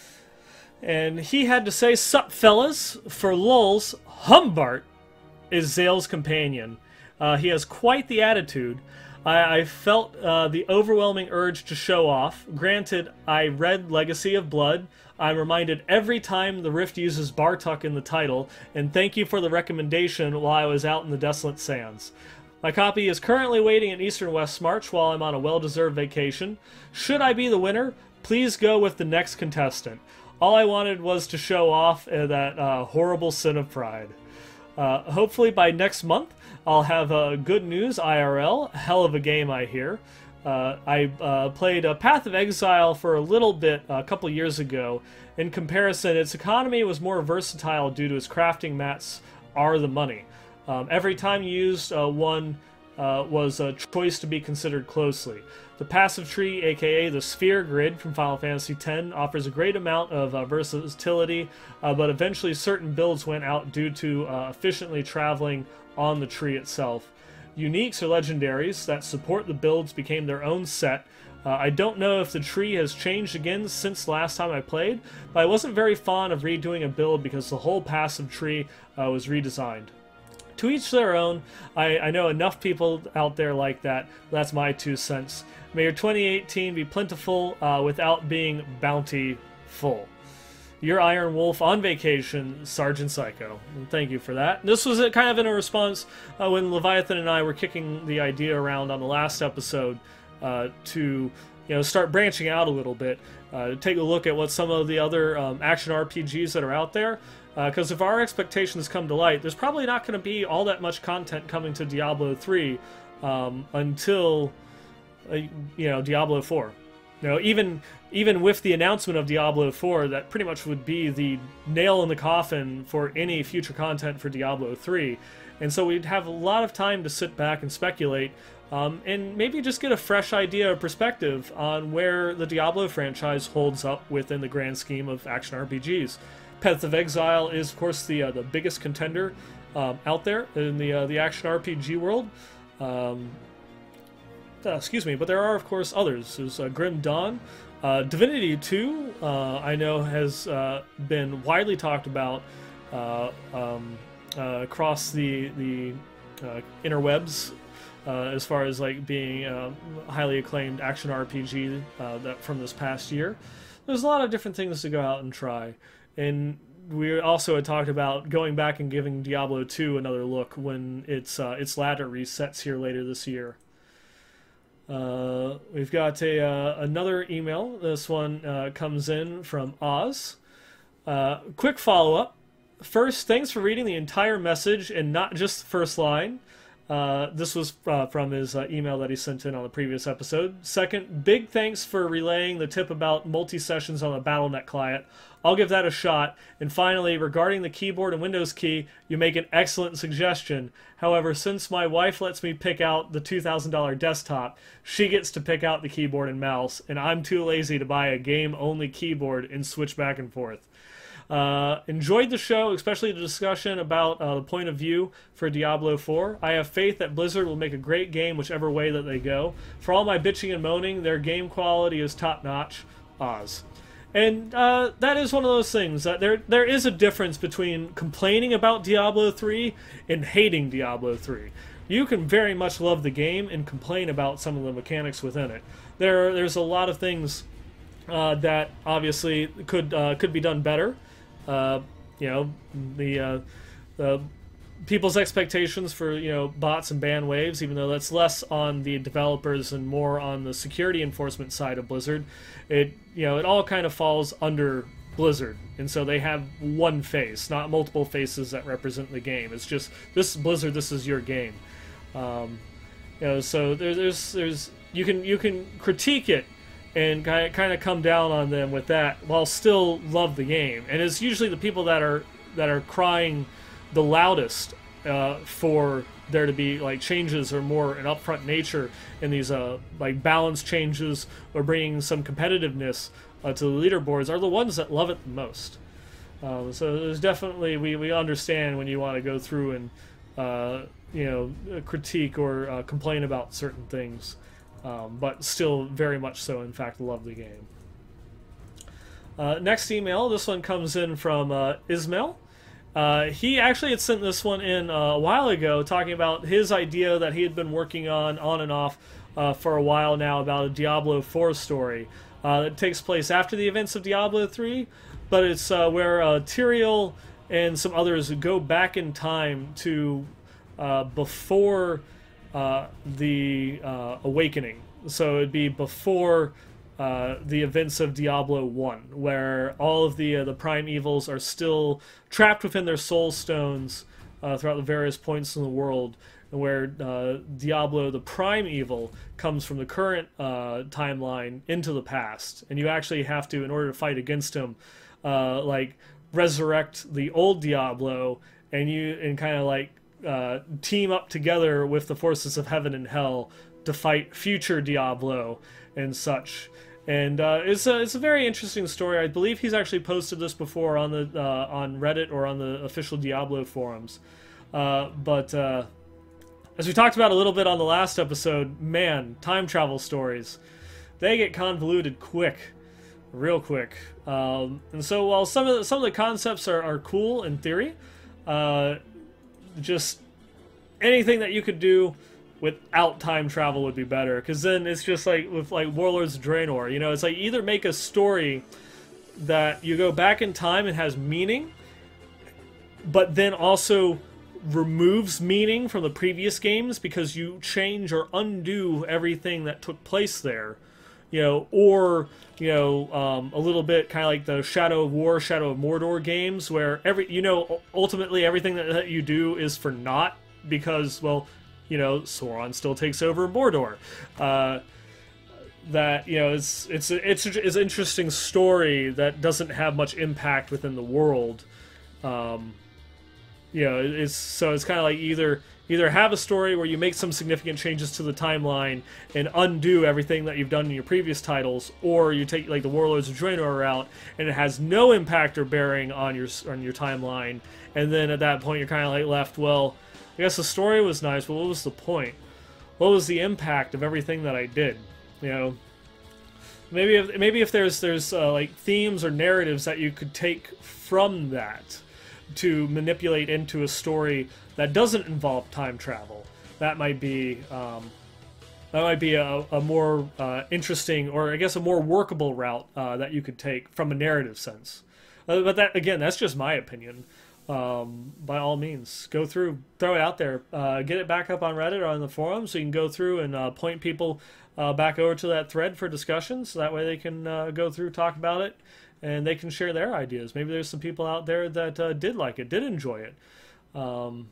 And he had to say, "Sup fellas, for lulz, Humbart is Zale's companion. Uh, he has quite the attitude. I, I felt uh, the overwhelming urge to show off. Granted, I read Legacy of Blood. I'm reminded every time the Rift uses Bartuk in the title, and thank you for the recommendation while I was out in the Desolate Sands. My copy is currently waiting in Eastern West March while I'm on a well-deserved vacation. Should I be the winner, please go with the next contestant. All I wanted was to show off uh, that uh, horrible sin of pride. Uh, hopefully by next month, I'll have uh, good news I R L. Hell of a game, I hear. Uh, I uh, played uh, Path of Exile for a little bit uh, a couple years ago. In comparison, its economy was more versatile due to its crafting mats are the money. Um, every time you used uh, one uh, was a choice to be considered closely. The passive tree, aka the Sphere Grid from Final Fantasy X, offers a great amount of uh, versatility, uh, but eventually certain builds went out due to uh, efficiently traveling on the tree itself. Uniques or legendaries that support the builds became their own set. Uh, I don't know if the tree has changed again since last time I played, but I wasn't very fond of redoing a build because the whole passive tree uh, was redesigned. To each their own. I, I know enough people out there like that. That's my two cents. May your twenty eighteen be plentiful uh, without being bountiful. Your Iron Wolf on vacation, Sergeant Psycho. And thank you for that. This was kind of in a response uh, when Leviathan and I were kicking the idea around on the last episode uh, to you know start branching out a little bit, uh, to take a look at what some of the other um, action R P Gs that are out there. Because uh, if our expectations come to light, there's probably not going to be all that much content coming to Diablo three um, until uh, you know Diablo four. You know, even even with the announcement of Diablo four, that pretty much would be the nail in the coffin for any future content for Diablo three. And so we'd have a lot of time to sit back and speculate, um, and maybe just get a fresh idea or perspective on where the Diablo franchise holds up within the grand scheme of action R P Gs. Path of Exile is, of course, the uh, the biggest contender um, out there in the uh, the action R P G world. Um, uh, excuse me, but there are, of course, others. There's uh, Grim Dawn. Uh, Divinity two, uh, I know, has uh, been widely talked about uh, um, uh, across the the uh, interwebs uh, as far as like being a highly acclaimed action R P G uh, that from this past year. There's a lot of different things to go out and try. And we also had talked about going back and giving Diablo two another look when its uh, its ladder resets here later this year. Uh, we've got a uh, another email. This one uh, comes in from Oz. Uh, quick follow-up. First, thanks for reading the entire message and not just the first line. Uh, this was uh, from his uh, email that he sent in on the previous episode. Second, big thanks for relaying the tip about multi-sessions on the Battle dot net client. I'll give that a shot. And finally, regarding the keyboard and Windows key, you make an excellent suggestion. However, since my wife lets me pick out the two thousand dollar desktop, she gets to pick out the keyboard and mouse, and I'm too lazy to buy a game-only keyboard and switch back and forth. Uh, enjoyed the show, especially the discussion about uh, the point of view for Diablo four. I have faith that Blizzard will make a great game whichever way that they go. For all my bitching and moaning, their game quality is top-notch. Oz. And uh, that is one of those things that there there is a difference between complaining about Diablo three and hating Diablo three. You can very much love the game and complain about some of the mechanics within it. There there's a lot of things uh, that obviously could uh, could be done better. Uh, you know, the uh, the people's expectations for, you know, bots and ban waves, even though that's less on the developers and more on the security enforcement side of Blizzard. It, you know, it all kind of falls under Blizzard, and so they have one face, not multiple faces that represent the game. It's just, this is Blizzard, this is your game. Um, you know, so there, there's there's you can you can critique it and kind of come down on them with that while still love the game. And it's usually the people that are that are crying the loudest uh, for there to be like changes or more an upfront nature in these uh, like balance changes or bringing some competitiveness uh, to the leaderboards are the ones that love it the most. Um, so there's definitely, we, we understand when you want to go through and uh, you know, critique or uh, complain about certain things, um, but still very much so in fact love the game. Uh, next email, this one comes in from uh, Ismail. Uh, he actually had sent this one in uh, a while ago, talking about his idea that he had been working on, on and off, uh, for a while now about a Diablo four story uh, that takes place after the events of Diablo three, but it's uh, where uh, Tyrael and some others go back in time to uh, before uh, the uh, Awakening. So it'd be before Uh, the events of Diablo one, where all of the uh, the prime evils are still trapped within their soul stones uh, throughout the various points in the world, and where uh, Diablo, the prime evil, comes from the current uh, timeline into the past, and you actually have to, in order to fight against him, uh, like resurrect the old Diablo, and you and kind of like uh, team up together with the forces of heaven and hell to fight future Diablo and such. And uh, it's a it's a very interesting story. I believe he's actually posted this before on the uh, on Reddit or on the official Diablo forums. Uh, but uh, as we talked about a little bit on the last episode, man, time travel stories, they get convoluted quick, real quick. Um, and so while some of the, some of the concepts are, are cool in theory, uh, just anything that you could do without time travel would be better, because then it's just like with like Warlords of Draenor, you know, it's like either make a story that you go back in time and has meaning, but then also removes meaning from the previous games because you change or undo everything that took place there, you know, or, you know, um, a little bit kind of like the Shadow of War, Shadow of Mordor games, where every, you know, ultimately everything that, that you do is for naught because, well, you know, Sauron still takes over Mordor. Uh, that, you know, it's it's it's it's an interesting story that doesn't have much impact within the world. Um, you know, it's so it's kind of like either either have a story where you make some significant changes to the timeline and undo everything that you've done in your previous titles, or you take like the Warlords of Draenor route and it has no impact or bearing on your on your timeline, and then at that point you're kind of like left, well, I guess the story was nice, but what was the point? What was the impact of everything that I did? You know, maybe if, maybe if there's there's uh, like themes or narratives that you could take from that to manipulate into a story that doesn't involve time travel, that might be um, that might be a, a more uh, interesting, or I guess a more workable route uh, that you could take from a narrative sense. Uh, but that, again, that's just my opinion. Um, by all means, go through, throw it out there, uh, get it back up on Reddit or on the forum, so you can go through and uh, point people uh, back over to that thread for discussions, so that way they can uh, go through, talk about it, and they can share their ideas. Maybe there's some people out there that uh, did like it, did enjoy it. Um,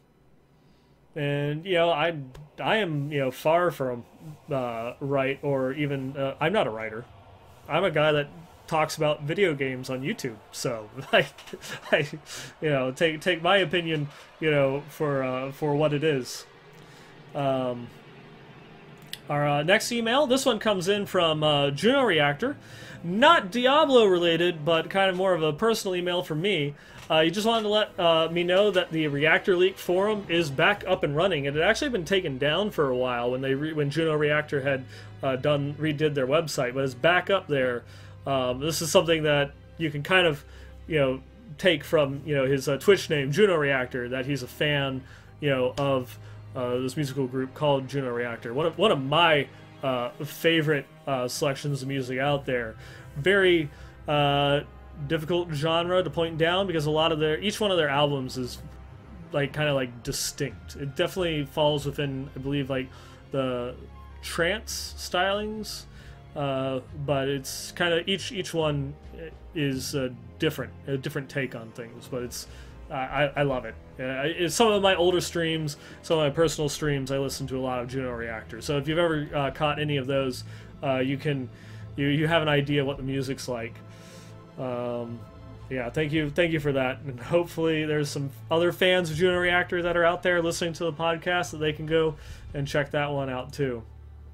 and, you know, I, I am, you know, far from uh, right, or even, uh, I'm not a writer. I'm a guy that talks about video games on YouTube, so I, I, you know, take take my opinion, you know, for uh, for what it is. Um, Our uh, next email, this one comes in from uh, Juno Reactor. Not Diablo related, but kind of more of a personal email from me. Uh, you just wanted to let uh, me know that the Reactor Leak forum is back up and running. It had actually been taken down for a while when they re when Juno Reactor had uh, done redid their website, but it's back up there. Um, this is something that you can kind of, you know, take from you know his uh, Twitch name, Juno Reactor, that he's a fan, you know, of uh, this musical group called Juno Reactor. One of one of my uh, favorite uh, selections of music out there. Very uh, difficult genre to point down because a lot of their each one of their albums is like kind of like distinct. It definitely falls within, I believe, like the trance stylings, uh, but it's kind of each each one is uh, different, a different take on things. But it's I, I love it. Uh, it's some of my older streams, some of my personal streams, I listen to a lot of Juno Reactor. So if you've ever uh, caught any of those, uh, you can you you have an idea what the music's like. Um, yeah, thank you, thank you for that. And hopefully there's some other fans of Juno Reactor that are out there listening to the podcast that they can go and check that one out too.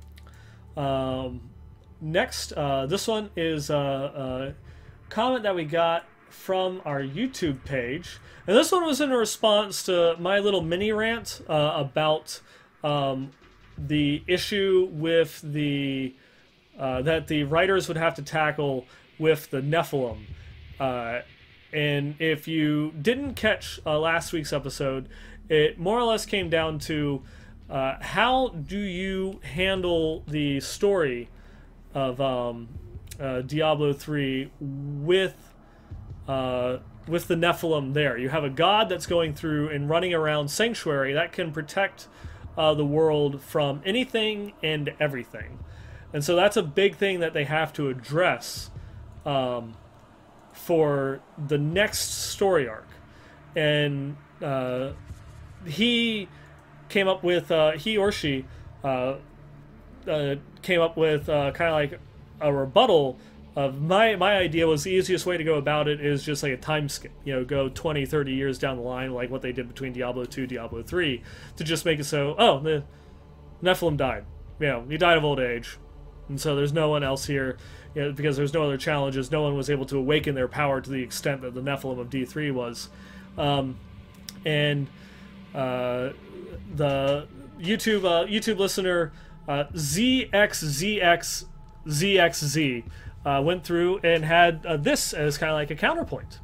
Um, next, uh, this one is a, a comment that we got from our YouTube page, and this one was in response to my little mini rant uh, about um, the issue with the uh, that the writers would have to tackle with the Nephilim. Uh, and if you didn't catch uh, last week's episode, it more or less came down to uh, how do you handle the story of um, uh, Diablo three with uh, with the Nephilim there. You have a god that's going through and running around Sanctuary that can protect uh, the world from anything and everything. And so that's a big thing that they have to address um, for the next story arc. And uh, he came up with, uh, he or she uh, uh, came up with uh, kind of like a rebuttal of my, my idea was the easiest way to go about it is just like a time skip. You know, go twenty, thirty years down the line, like what they did between Diablo two, Diablo three, to just make it so, oh, the Nephilim died. You know, he died of old age. And so there's no one else here, you know, because there's no other challenges. No one was able to awaken their power to the extent that the Nephilim of D three was. Um, and uh, the YouTube uh, YouTube listener uh, Z X Z X Z X Z uh, went through and had uh, this as kind of like a counterpoint.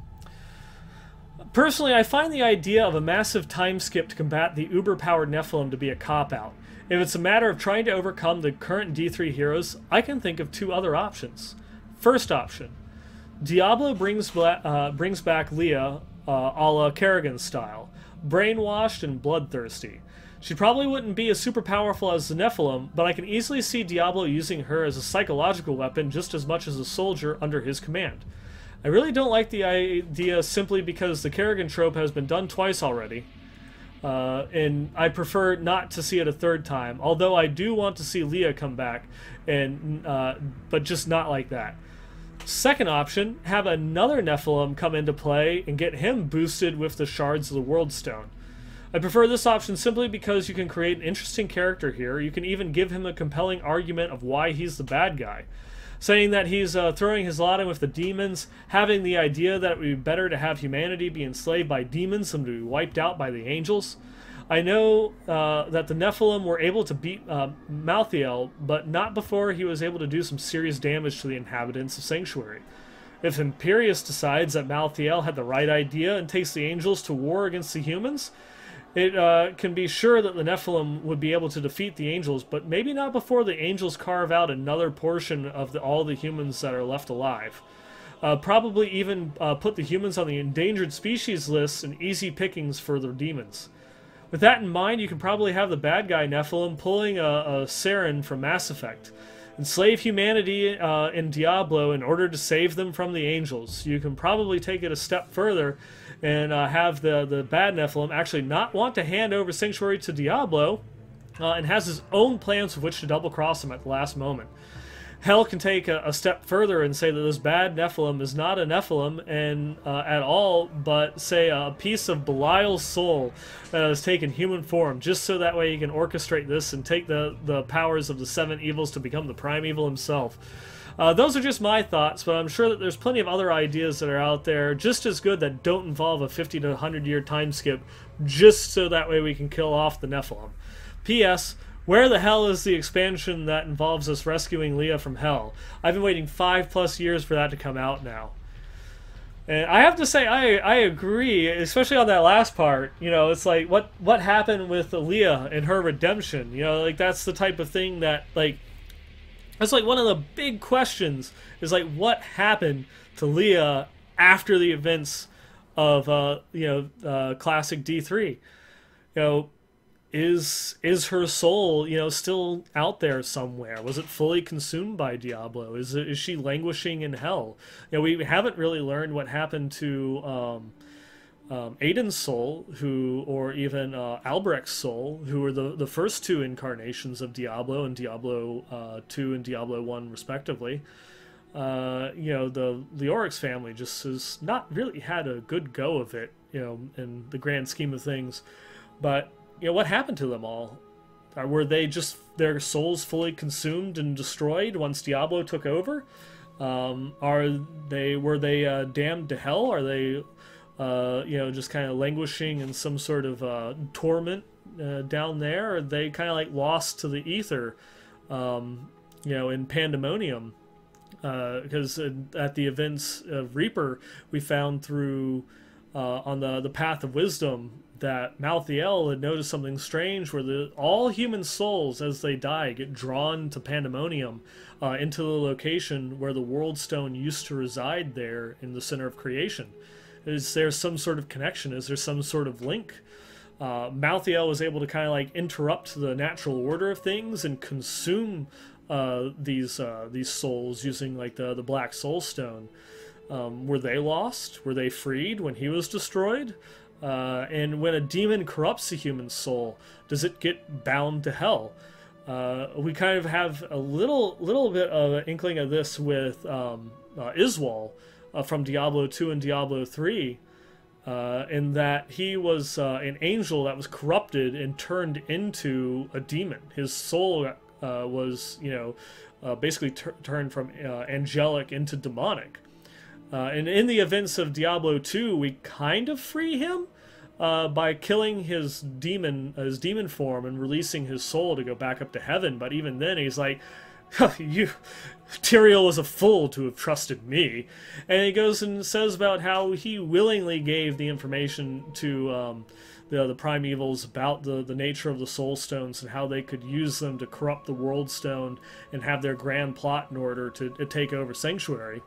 Personally, I find the idea of a massive time skip to combat the uber-powered Nephilim to be a cop-out. If it's a matter of trying to overcome the current D three heroes, I can think of two other options. First option, Diablo brings, bla uh, brings back Leah uh, a la Kerrigan style, brainwashed and bloodthirsty. She probably wouldn't be as super powerful as the Nephilim, but I can easily see Diablo using her as a psychological weapon just as much as a soldier under his command. I really don't like the idea simply because the Kerrigan trope has been done twice already. Uh, and I prefer not to see it a third time, although I do want to see Leah come back, and uh, but just not like that. Second option, have another Nephilim come into play and get him boosted with the shards of the World Stone. I prefer this option simply because you can create an interesting character here. You can even give him a compelling argument of why he's the bad guy. Saying that he's uh, throwing his lot in with the demons, having the idea that it would be better to have humanity be enslaved by demons than to be wiped out by the angels. I know uh, that the Nephilim were able to beat uh, Malthael, but not before he was able to do some serious damage to the inhabitants of Sanctuary. If Imperius decides that Malthael had the right idea and takes the angels to war against the humans, it uh, can be sure that the Nephilim would be able to defeat the angels, but maybe not before the angels carve out another portion of the, all the humans that are left alive. Uh, probably even uh, put the humans on the endangered species list and easy pickings for the demons. With that in mind, you can probably have the bad guy Nephilim pulling a, a Saren from Mass Effect. Enslave humanity uh, in Diablo in order to save them from the angels. You can probably take it a step further and uh, have the, the bad Nephilim actually not want to hand over Sanctuary to Diablo uh, and has his own plans with which to double-cross him at the last moment. Hell can take a, a step further and say that this bad Nephilim is not a Nephilim and uh, at all, but say a piece of Belial's soul that has taken human form, just so that way he can orchestrate this and take the, the powers of the seven evils to become the prime evil himself. Uh, those are just my thoughts, but I'm sure that there's plenty of other ideas that are out there just as good that don't involve a fifty to one hundred year time skip, just so that way we can kill off the Nephilim. P S Where the hell is the expansion that involves us rescuing Leah from hell? I've been waiting five plus years for that to come out now. And I have to say, I I agree, especially on that last part. You know, it's like, what, what happened with Leah and her redemption? You know, like, that's the type of thing that, like, that's like one of the big questions, is like, what happened to Leah after the events of, uh, you know, uh, classic D three? You know, Is is her soul, you know, still out there somewhere? Was it fully consumed by Diablo? Is it, is she languishing in hell? You know, we haven't really learned what happened to um, um, Aiden's soul, who, or even uh, Albrecht's soul, who were the the first two incarnations of Diablo, and Diablo uh, two and Diablo one respectively. Uh, you know, the Leorix family just has not really had a good go of it, you know, in the grand scheme of things. But you know, what happened to them all? Or were they just, their souls fully consumed and destroyed once Diablo took over? Um, are they, were they uh, damned to hell? Are they, uh, you know, just kind of languishing in some sort of uh, torment uh, down there? Or are they kind of like lost to the ether, um, you know, in Pandemonium? Because uh, at the events of Reaper, we found through, uh, on the, the Path of Wisdom, that Malthael had noticed something strange, where the all human souls, as they die, get drawn to Pandemonium, uh, into the location where the World Stone used to reside there in the center of creation. Is there some sort of connection? Is there some sort of link? Uh, Malthael was able to kind of like interrupt the natural order of things and consume uh, these uh, these souls using like the, the Black Soul Stone. Um, were they lost? Were they freed when he was destroyed? Uh, and when a demon corrupts a human soul, does it get bound to hell? Uh, we kind of have a little little bit of an inkling of this with um, uh, Iswal uh, from Diablo two and Diablo three, uh, in that he was uh, an angel that was corrupted and turned into a demon. His soul uh, was, you know, uh, basically turned from uh, angelic into demonic. Uh, and in the events of Diablo two, we kind of free him uh, by killing his demon, uh, his demon form, and releasing his soul to go back up to heaven. But even then, he's like, "You, Tyrael was a fool to have trusted me." And he goes and says about how he willingly gave the information to um, the the primevals about the the nature of the soul stones and how they could use them to corrupt the world stone and have their grand plot in order to, to take over Sanctuary.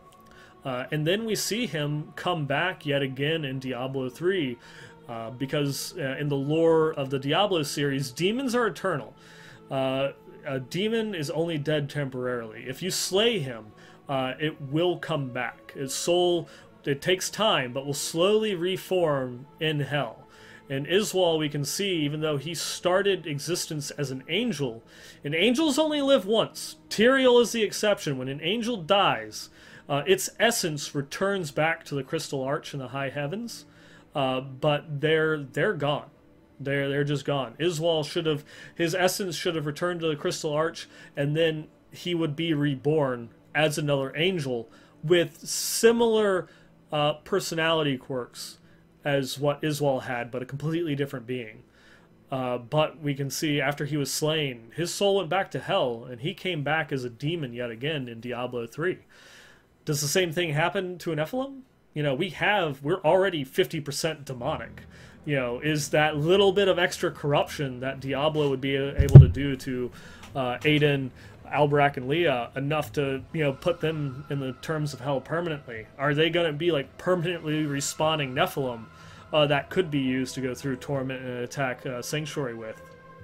Uh, and then we see him come back yet again in Diablo three, uh, because uh, in the lore of the Diablo series, demons are eternal. Uh, a demon is only dead temporarily. If you slay him, uh, it will come back. Its soul, it takes time, but will slowly reform in hell. In Iswal, we can see, even though he started existence as an angel, and angels only live once. Tyrael is the exception. When an angel dies, Uh, its essence returns back to the Crystal Arch in the high heavens, uh, but they're they're gone. They're they're just gone. Iswal should have, his essence should have returned to the Crystal Arch, and then he would be reborn as another angel with similar uh, personality quirks as what Iswal had, but a completely different being. Uh, but we can see after he was slain, his soul went back to hell, and he came back as a demon yet again in Diablo three. Does the same thing happen to a Nephilim? You know, we have, we're already fifty percent demonic. You know, is that little bit of extra corruption that Diablo would be able to do to uh, Aiden, Albrecht, and Leah enough to, you know, put them in the terms of hell permanently? Are they going to be, like, permanently respawning Nephilim uh, that could be used to go through Torment and attack uh, Sanctuary with?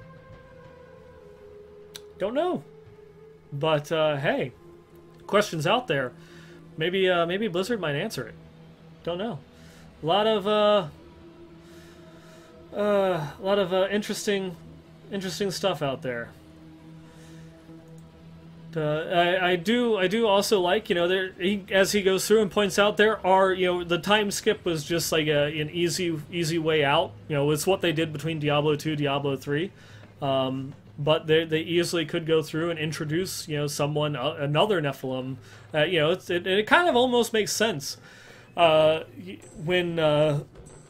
Don't know. But, uh, hey, questions out there. Maybe uh, maybe Blizzard might answer it. Don't know. A lot of uh, uh, a lot of uh, interesting interesting stuff out there. Uh, I, I do I do also like, you know, there he, as he goes through and points out, there are, you know, the time skip was just like a, an easy easy way out. You know, it's what they did between Diablo two, Diablo three, um, but they they easily could go through and introduce, you know, someone uh, another Nephilim. Uh, you know, it's, it it kind of almost makes sense uh, when. Uh,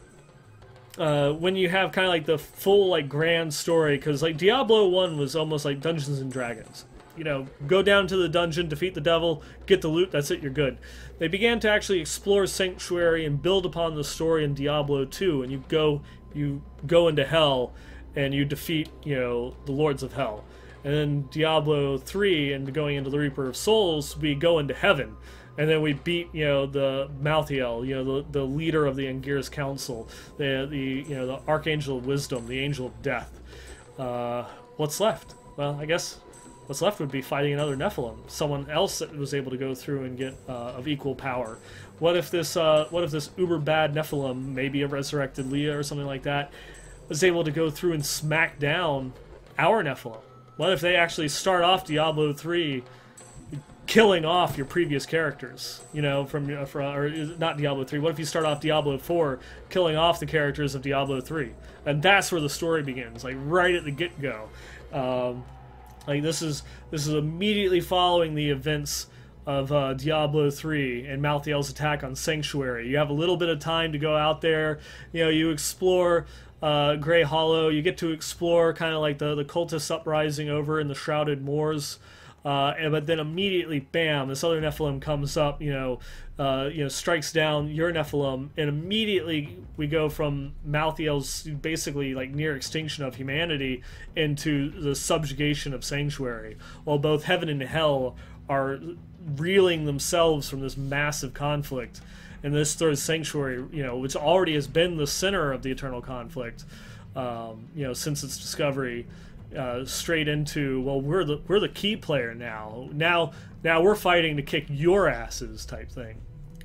Uh, when you have kind of like the full like grand story, because like Diablo one was almost like Dungeons and Dragons. You know, go down to the dungeon, defeat the devil, get the loot, that's it, you're good. They began to actually explore Sanctuary and build upon the story in Diablo two, and you go you go into hell and you defeat, you know, the Lords of Hell. And then Diablo three, and going into the Reaper of Souls, we go into heaven. And then we beat, you know, the Malthael, you know, the, the leader of the Angiers Council, the the you know the Archangel of Wisdom, the Angel of Death. Uh, what's left? Well, I guess what's left would be fighting another Nephilim, someone else that was able to go through and get uh, of equal power. What if this uh, what if this uber bad Nephilim, maybe a resurrected Leah or something like that, was able to go through and smack down our Nephilim? What if they actually start off Diablo three killing off your previous characters, you know, from, from or not Diablo three. What if you start off Diablo four killing off the characters of Diablo three? And that's where the story begins, like right at the get-go. Um, like this is this is immediately following the events of uh, Diablo three and Malthael's attack on Sanctuary. You have a little bit of time to go out there, you know, you explore uh, Grey Hollow, you get to explore kind of like the, the cultist uprising over in the Shrouded Moors. Uh, and, but then immediately, bam, this other Nephilim comes up, you know, uh, you know, strikes down your Nephilim, and immediately we go from Malthael's basically like near extinction of humanity into the subjugation of Sanctuary, while both heaven and hell are reeling themselves from this massive conflict. And this throws Sanctuary, you know, which already has been the center of the eternal conflict, um, you know, since its discovery. Uh, straight into, well, we're the we're the key player now. Now, now we're fighting to kick your asses, type thing.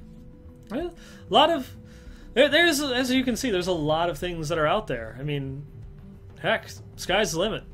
A lot of there, there's as you can see, there's a lot of things that are out there. I mean, heck, sky's the limit.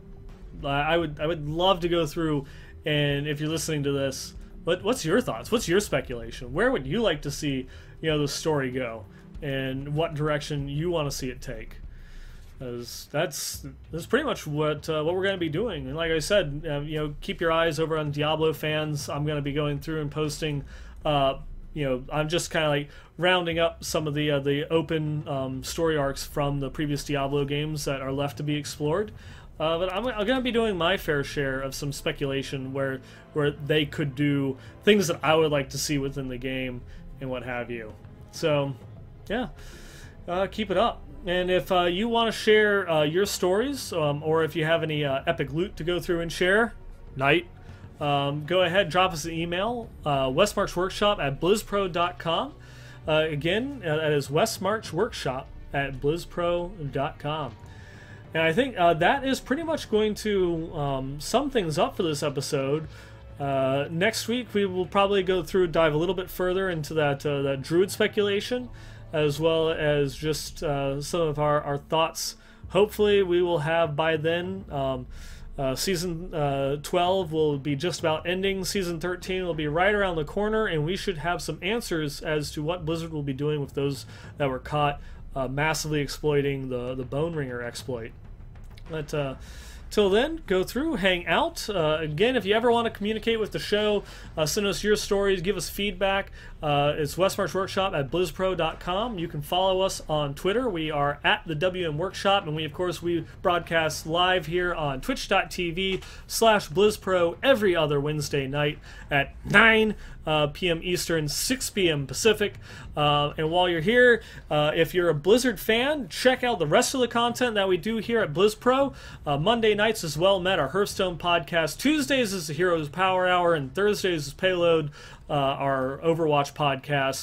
I would I would love to go through, and if you're listening to this, what what's your thoughts? What's your speculation? Where would you like to see, you know, the story go, and what direction you want to see it take? Because that's that's pretty much what uh, what we're going to be doing. And like I said, uh, you know, keep your eyes over on Diablo fans. I'm going to be going through and posting. Uh, you know, I'm just kind of like rounding up some of the uh, the open um, story arcs from the previous Diablo games that are left to be explored. Uh, but I'm, I'm going to be doing my fair share of some speculation where where they could do things that I would like to see within the game and what have you. So, yeah, uh, keep it up. And if uh, you want to share uh, your stories, um, or if you have any uh, epic loot to go through and share, night, um, go ahead, drop us an email, uh, westmarchworkshop at blizzpro dot com. Uh, again, uh, that is westmarchworkshop at blizzpro dot com. And I think uh, that is pretty much going to um, sum things up for this episode. Uh, next week, we will probably go through, dive a little bit further into that, uh, that druid speculation, as well as just uh, some of our, our thoughts. Hopefully we will have by then, um, uh, season uh, twelve will be just about ending, season thirteen will be right around the corner, and we should have some answers as to what Blizzard will be doing with those that were caught uh, massively exploiting the, the Bone Ringer exploit. But uh, till then, go through, hang out. Uh, again, if you ever want to communicate with the show, uh, send us your stories, give us feedback. Uh, it's westmarchworkshop at blizzpro dot com. You can follow us on Twitter. We are at the W M Workshop, and we, of course, we broadcast live here on twitch dot t v slash blizzpro every other Wednesday night at nine p m Eastern, six p m Pacific. Uh, and while you're here, uh, if you're a Blizzard fan, check out the rest of the content that we do here at BlizzPro. Uh, Monday nights as well, met our Hearthstone podcast. Tuesdays is the Heroes Power Hour, and Thursdays is Payload, uh, our Overwatch podcast.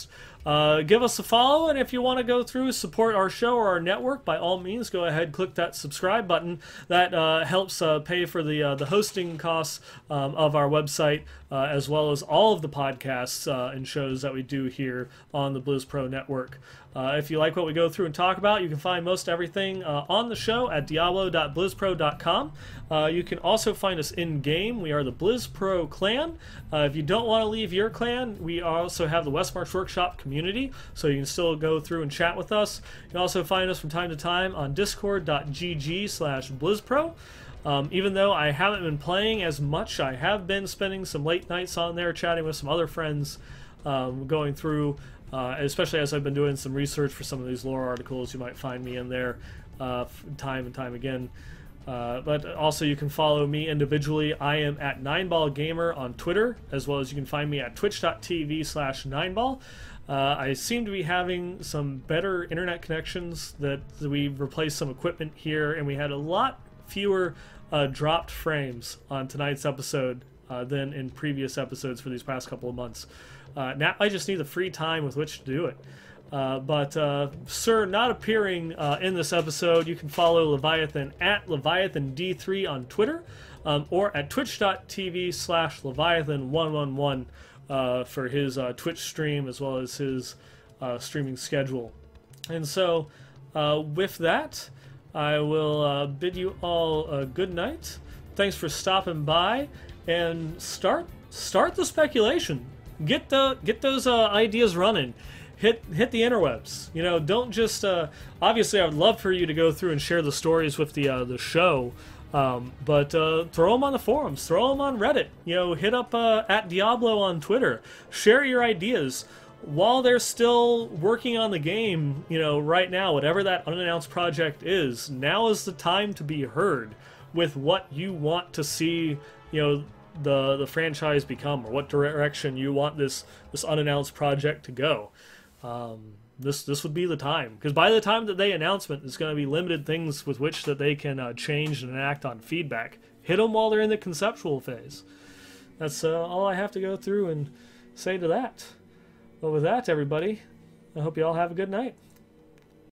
Uh, give us a follow, and if you want to go through, support our show or our network, by all means, go ahead, click that subscribe button. That uh, helps uh, pay for the uh, the hosting costs um, of our website, uh, as well as all of the podcasts uh, and shows that we do here on the Blizz Pro Network. Uh, if you like what we go through and talk about, you can find most everything uh, on the show at diablo dot blizz pro dot com. Uh, you can also find us in-game. We are the Blizz Pro Clan. Uh, if you don't want to leave your clan, we also have the Westmarch Workshop community, so you can still go through and chat with us. You can also find us from time to time on discord dot g g slash blizz pro. Um, even though I haven't been playing as much, I have been spending some late nights on there chatting with some other friends, um, going through... Uh, especially as I've been doing some research for some of these lore articles, you might find me in there uh, time and time again. Uh, but also you can follow me individually. I am at nineballgamer on Twitter, as well as you can find me at twitch dot t v slash nineball. Uh, I seem to be having some better internet connections, that we've replaced some equipment here, and we had a lot fewer uh, dropped frames on tonight's episode uh, than in previous episodes for these past couple of months. Uh, now I just need the free time with which to do it. Uh, but, uh, sir, not appearing uh, in this episode, you can follow Leviathan at Leviathan D three on Twitter, um, or at twitch dot t v slash Leviathan one one one uh, for his uh, Twitch stream, as well as his uh, streaming schedule. And so, uh, with that, I will uh, bid you all a good night. Thanks for stopping by, and start start the speculation. Get the get those uh, ideas running. Hit hit the interwebs. You know, don't just. Uh, obviously, I would love for you to go through and share the stories with the uh, the show, um, but uh, throw them on the forums. Throw them on Reddit. You know, hit up uh, at Diablo on Twitter. Share your ideas while they're still working on the game. You know, right now, whatever that unannounced project is, now is the time to be heard with what you want to see. You know, the the franchise become, or what direction you want this this unannounced project to go. Um, this this would be the time, because by the time that they announce it, there's going to be limited things with which that they can uh, change and enact on feedback. Hit them while they're in the conceptual phase. That's uh, all I have to go through and say to that. But with that, everybody, I hope you all have a good night.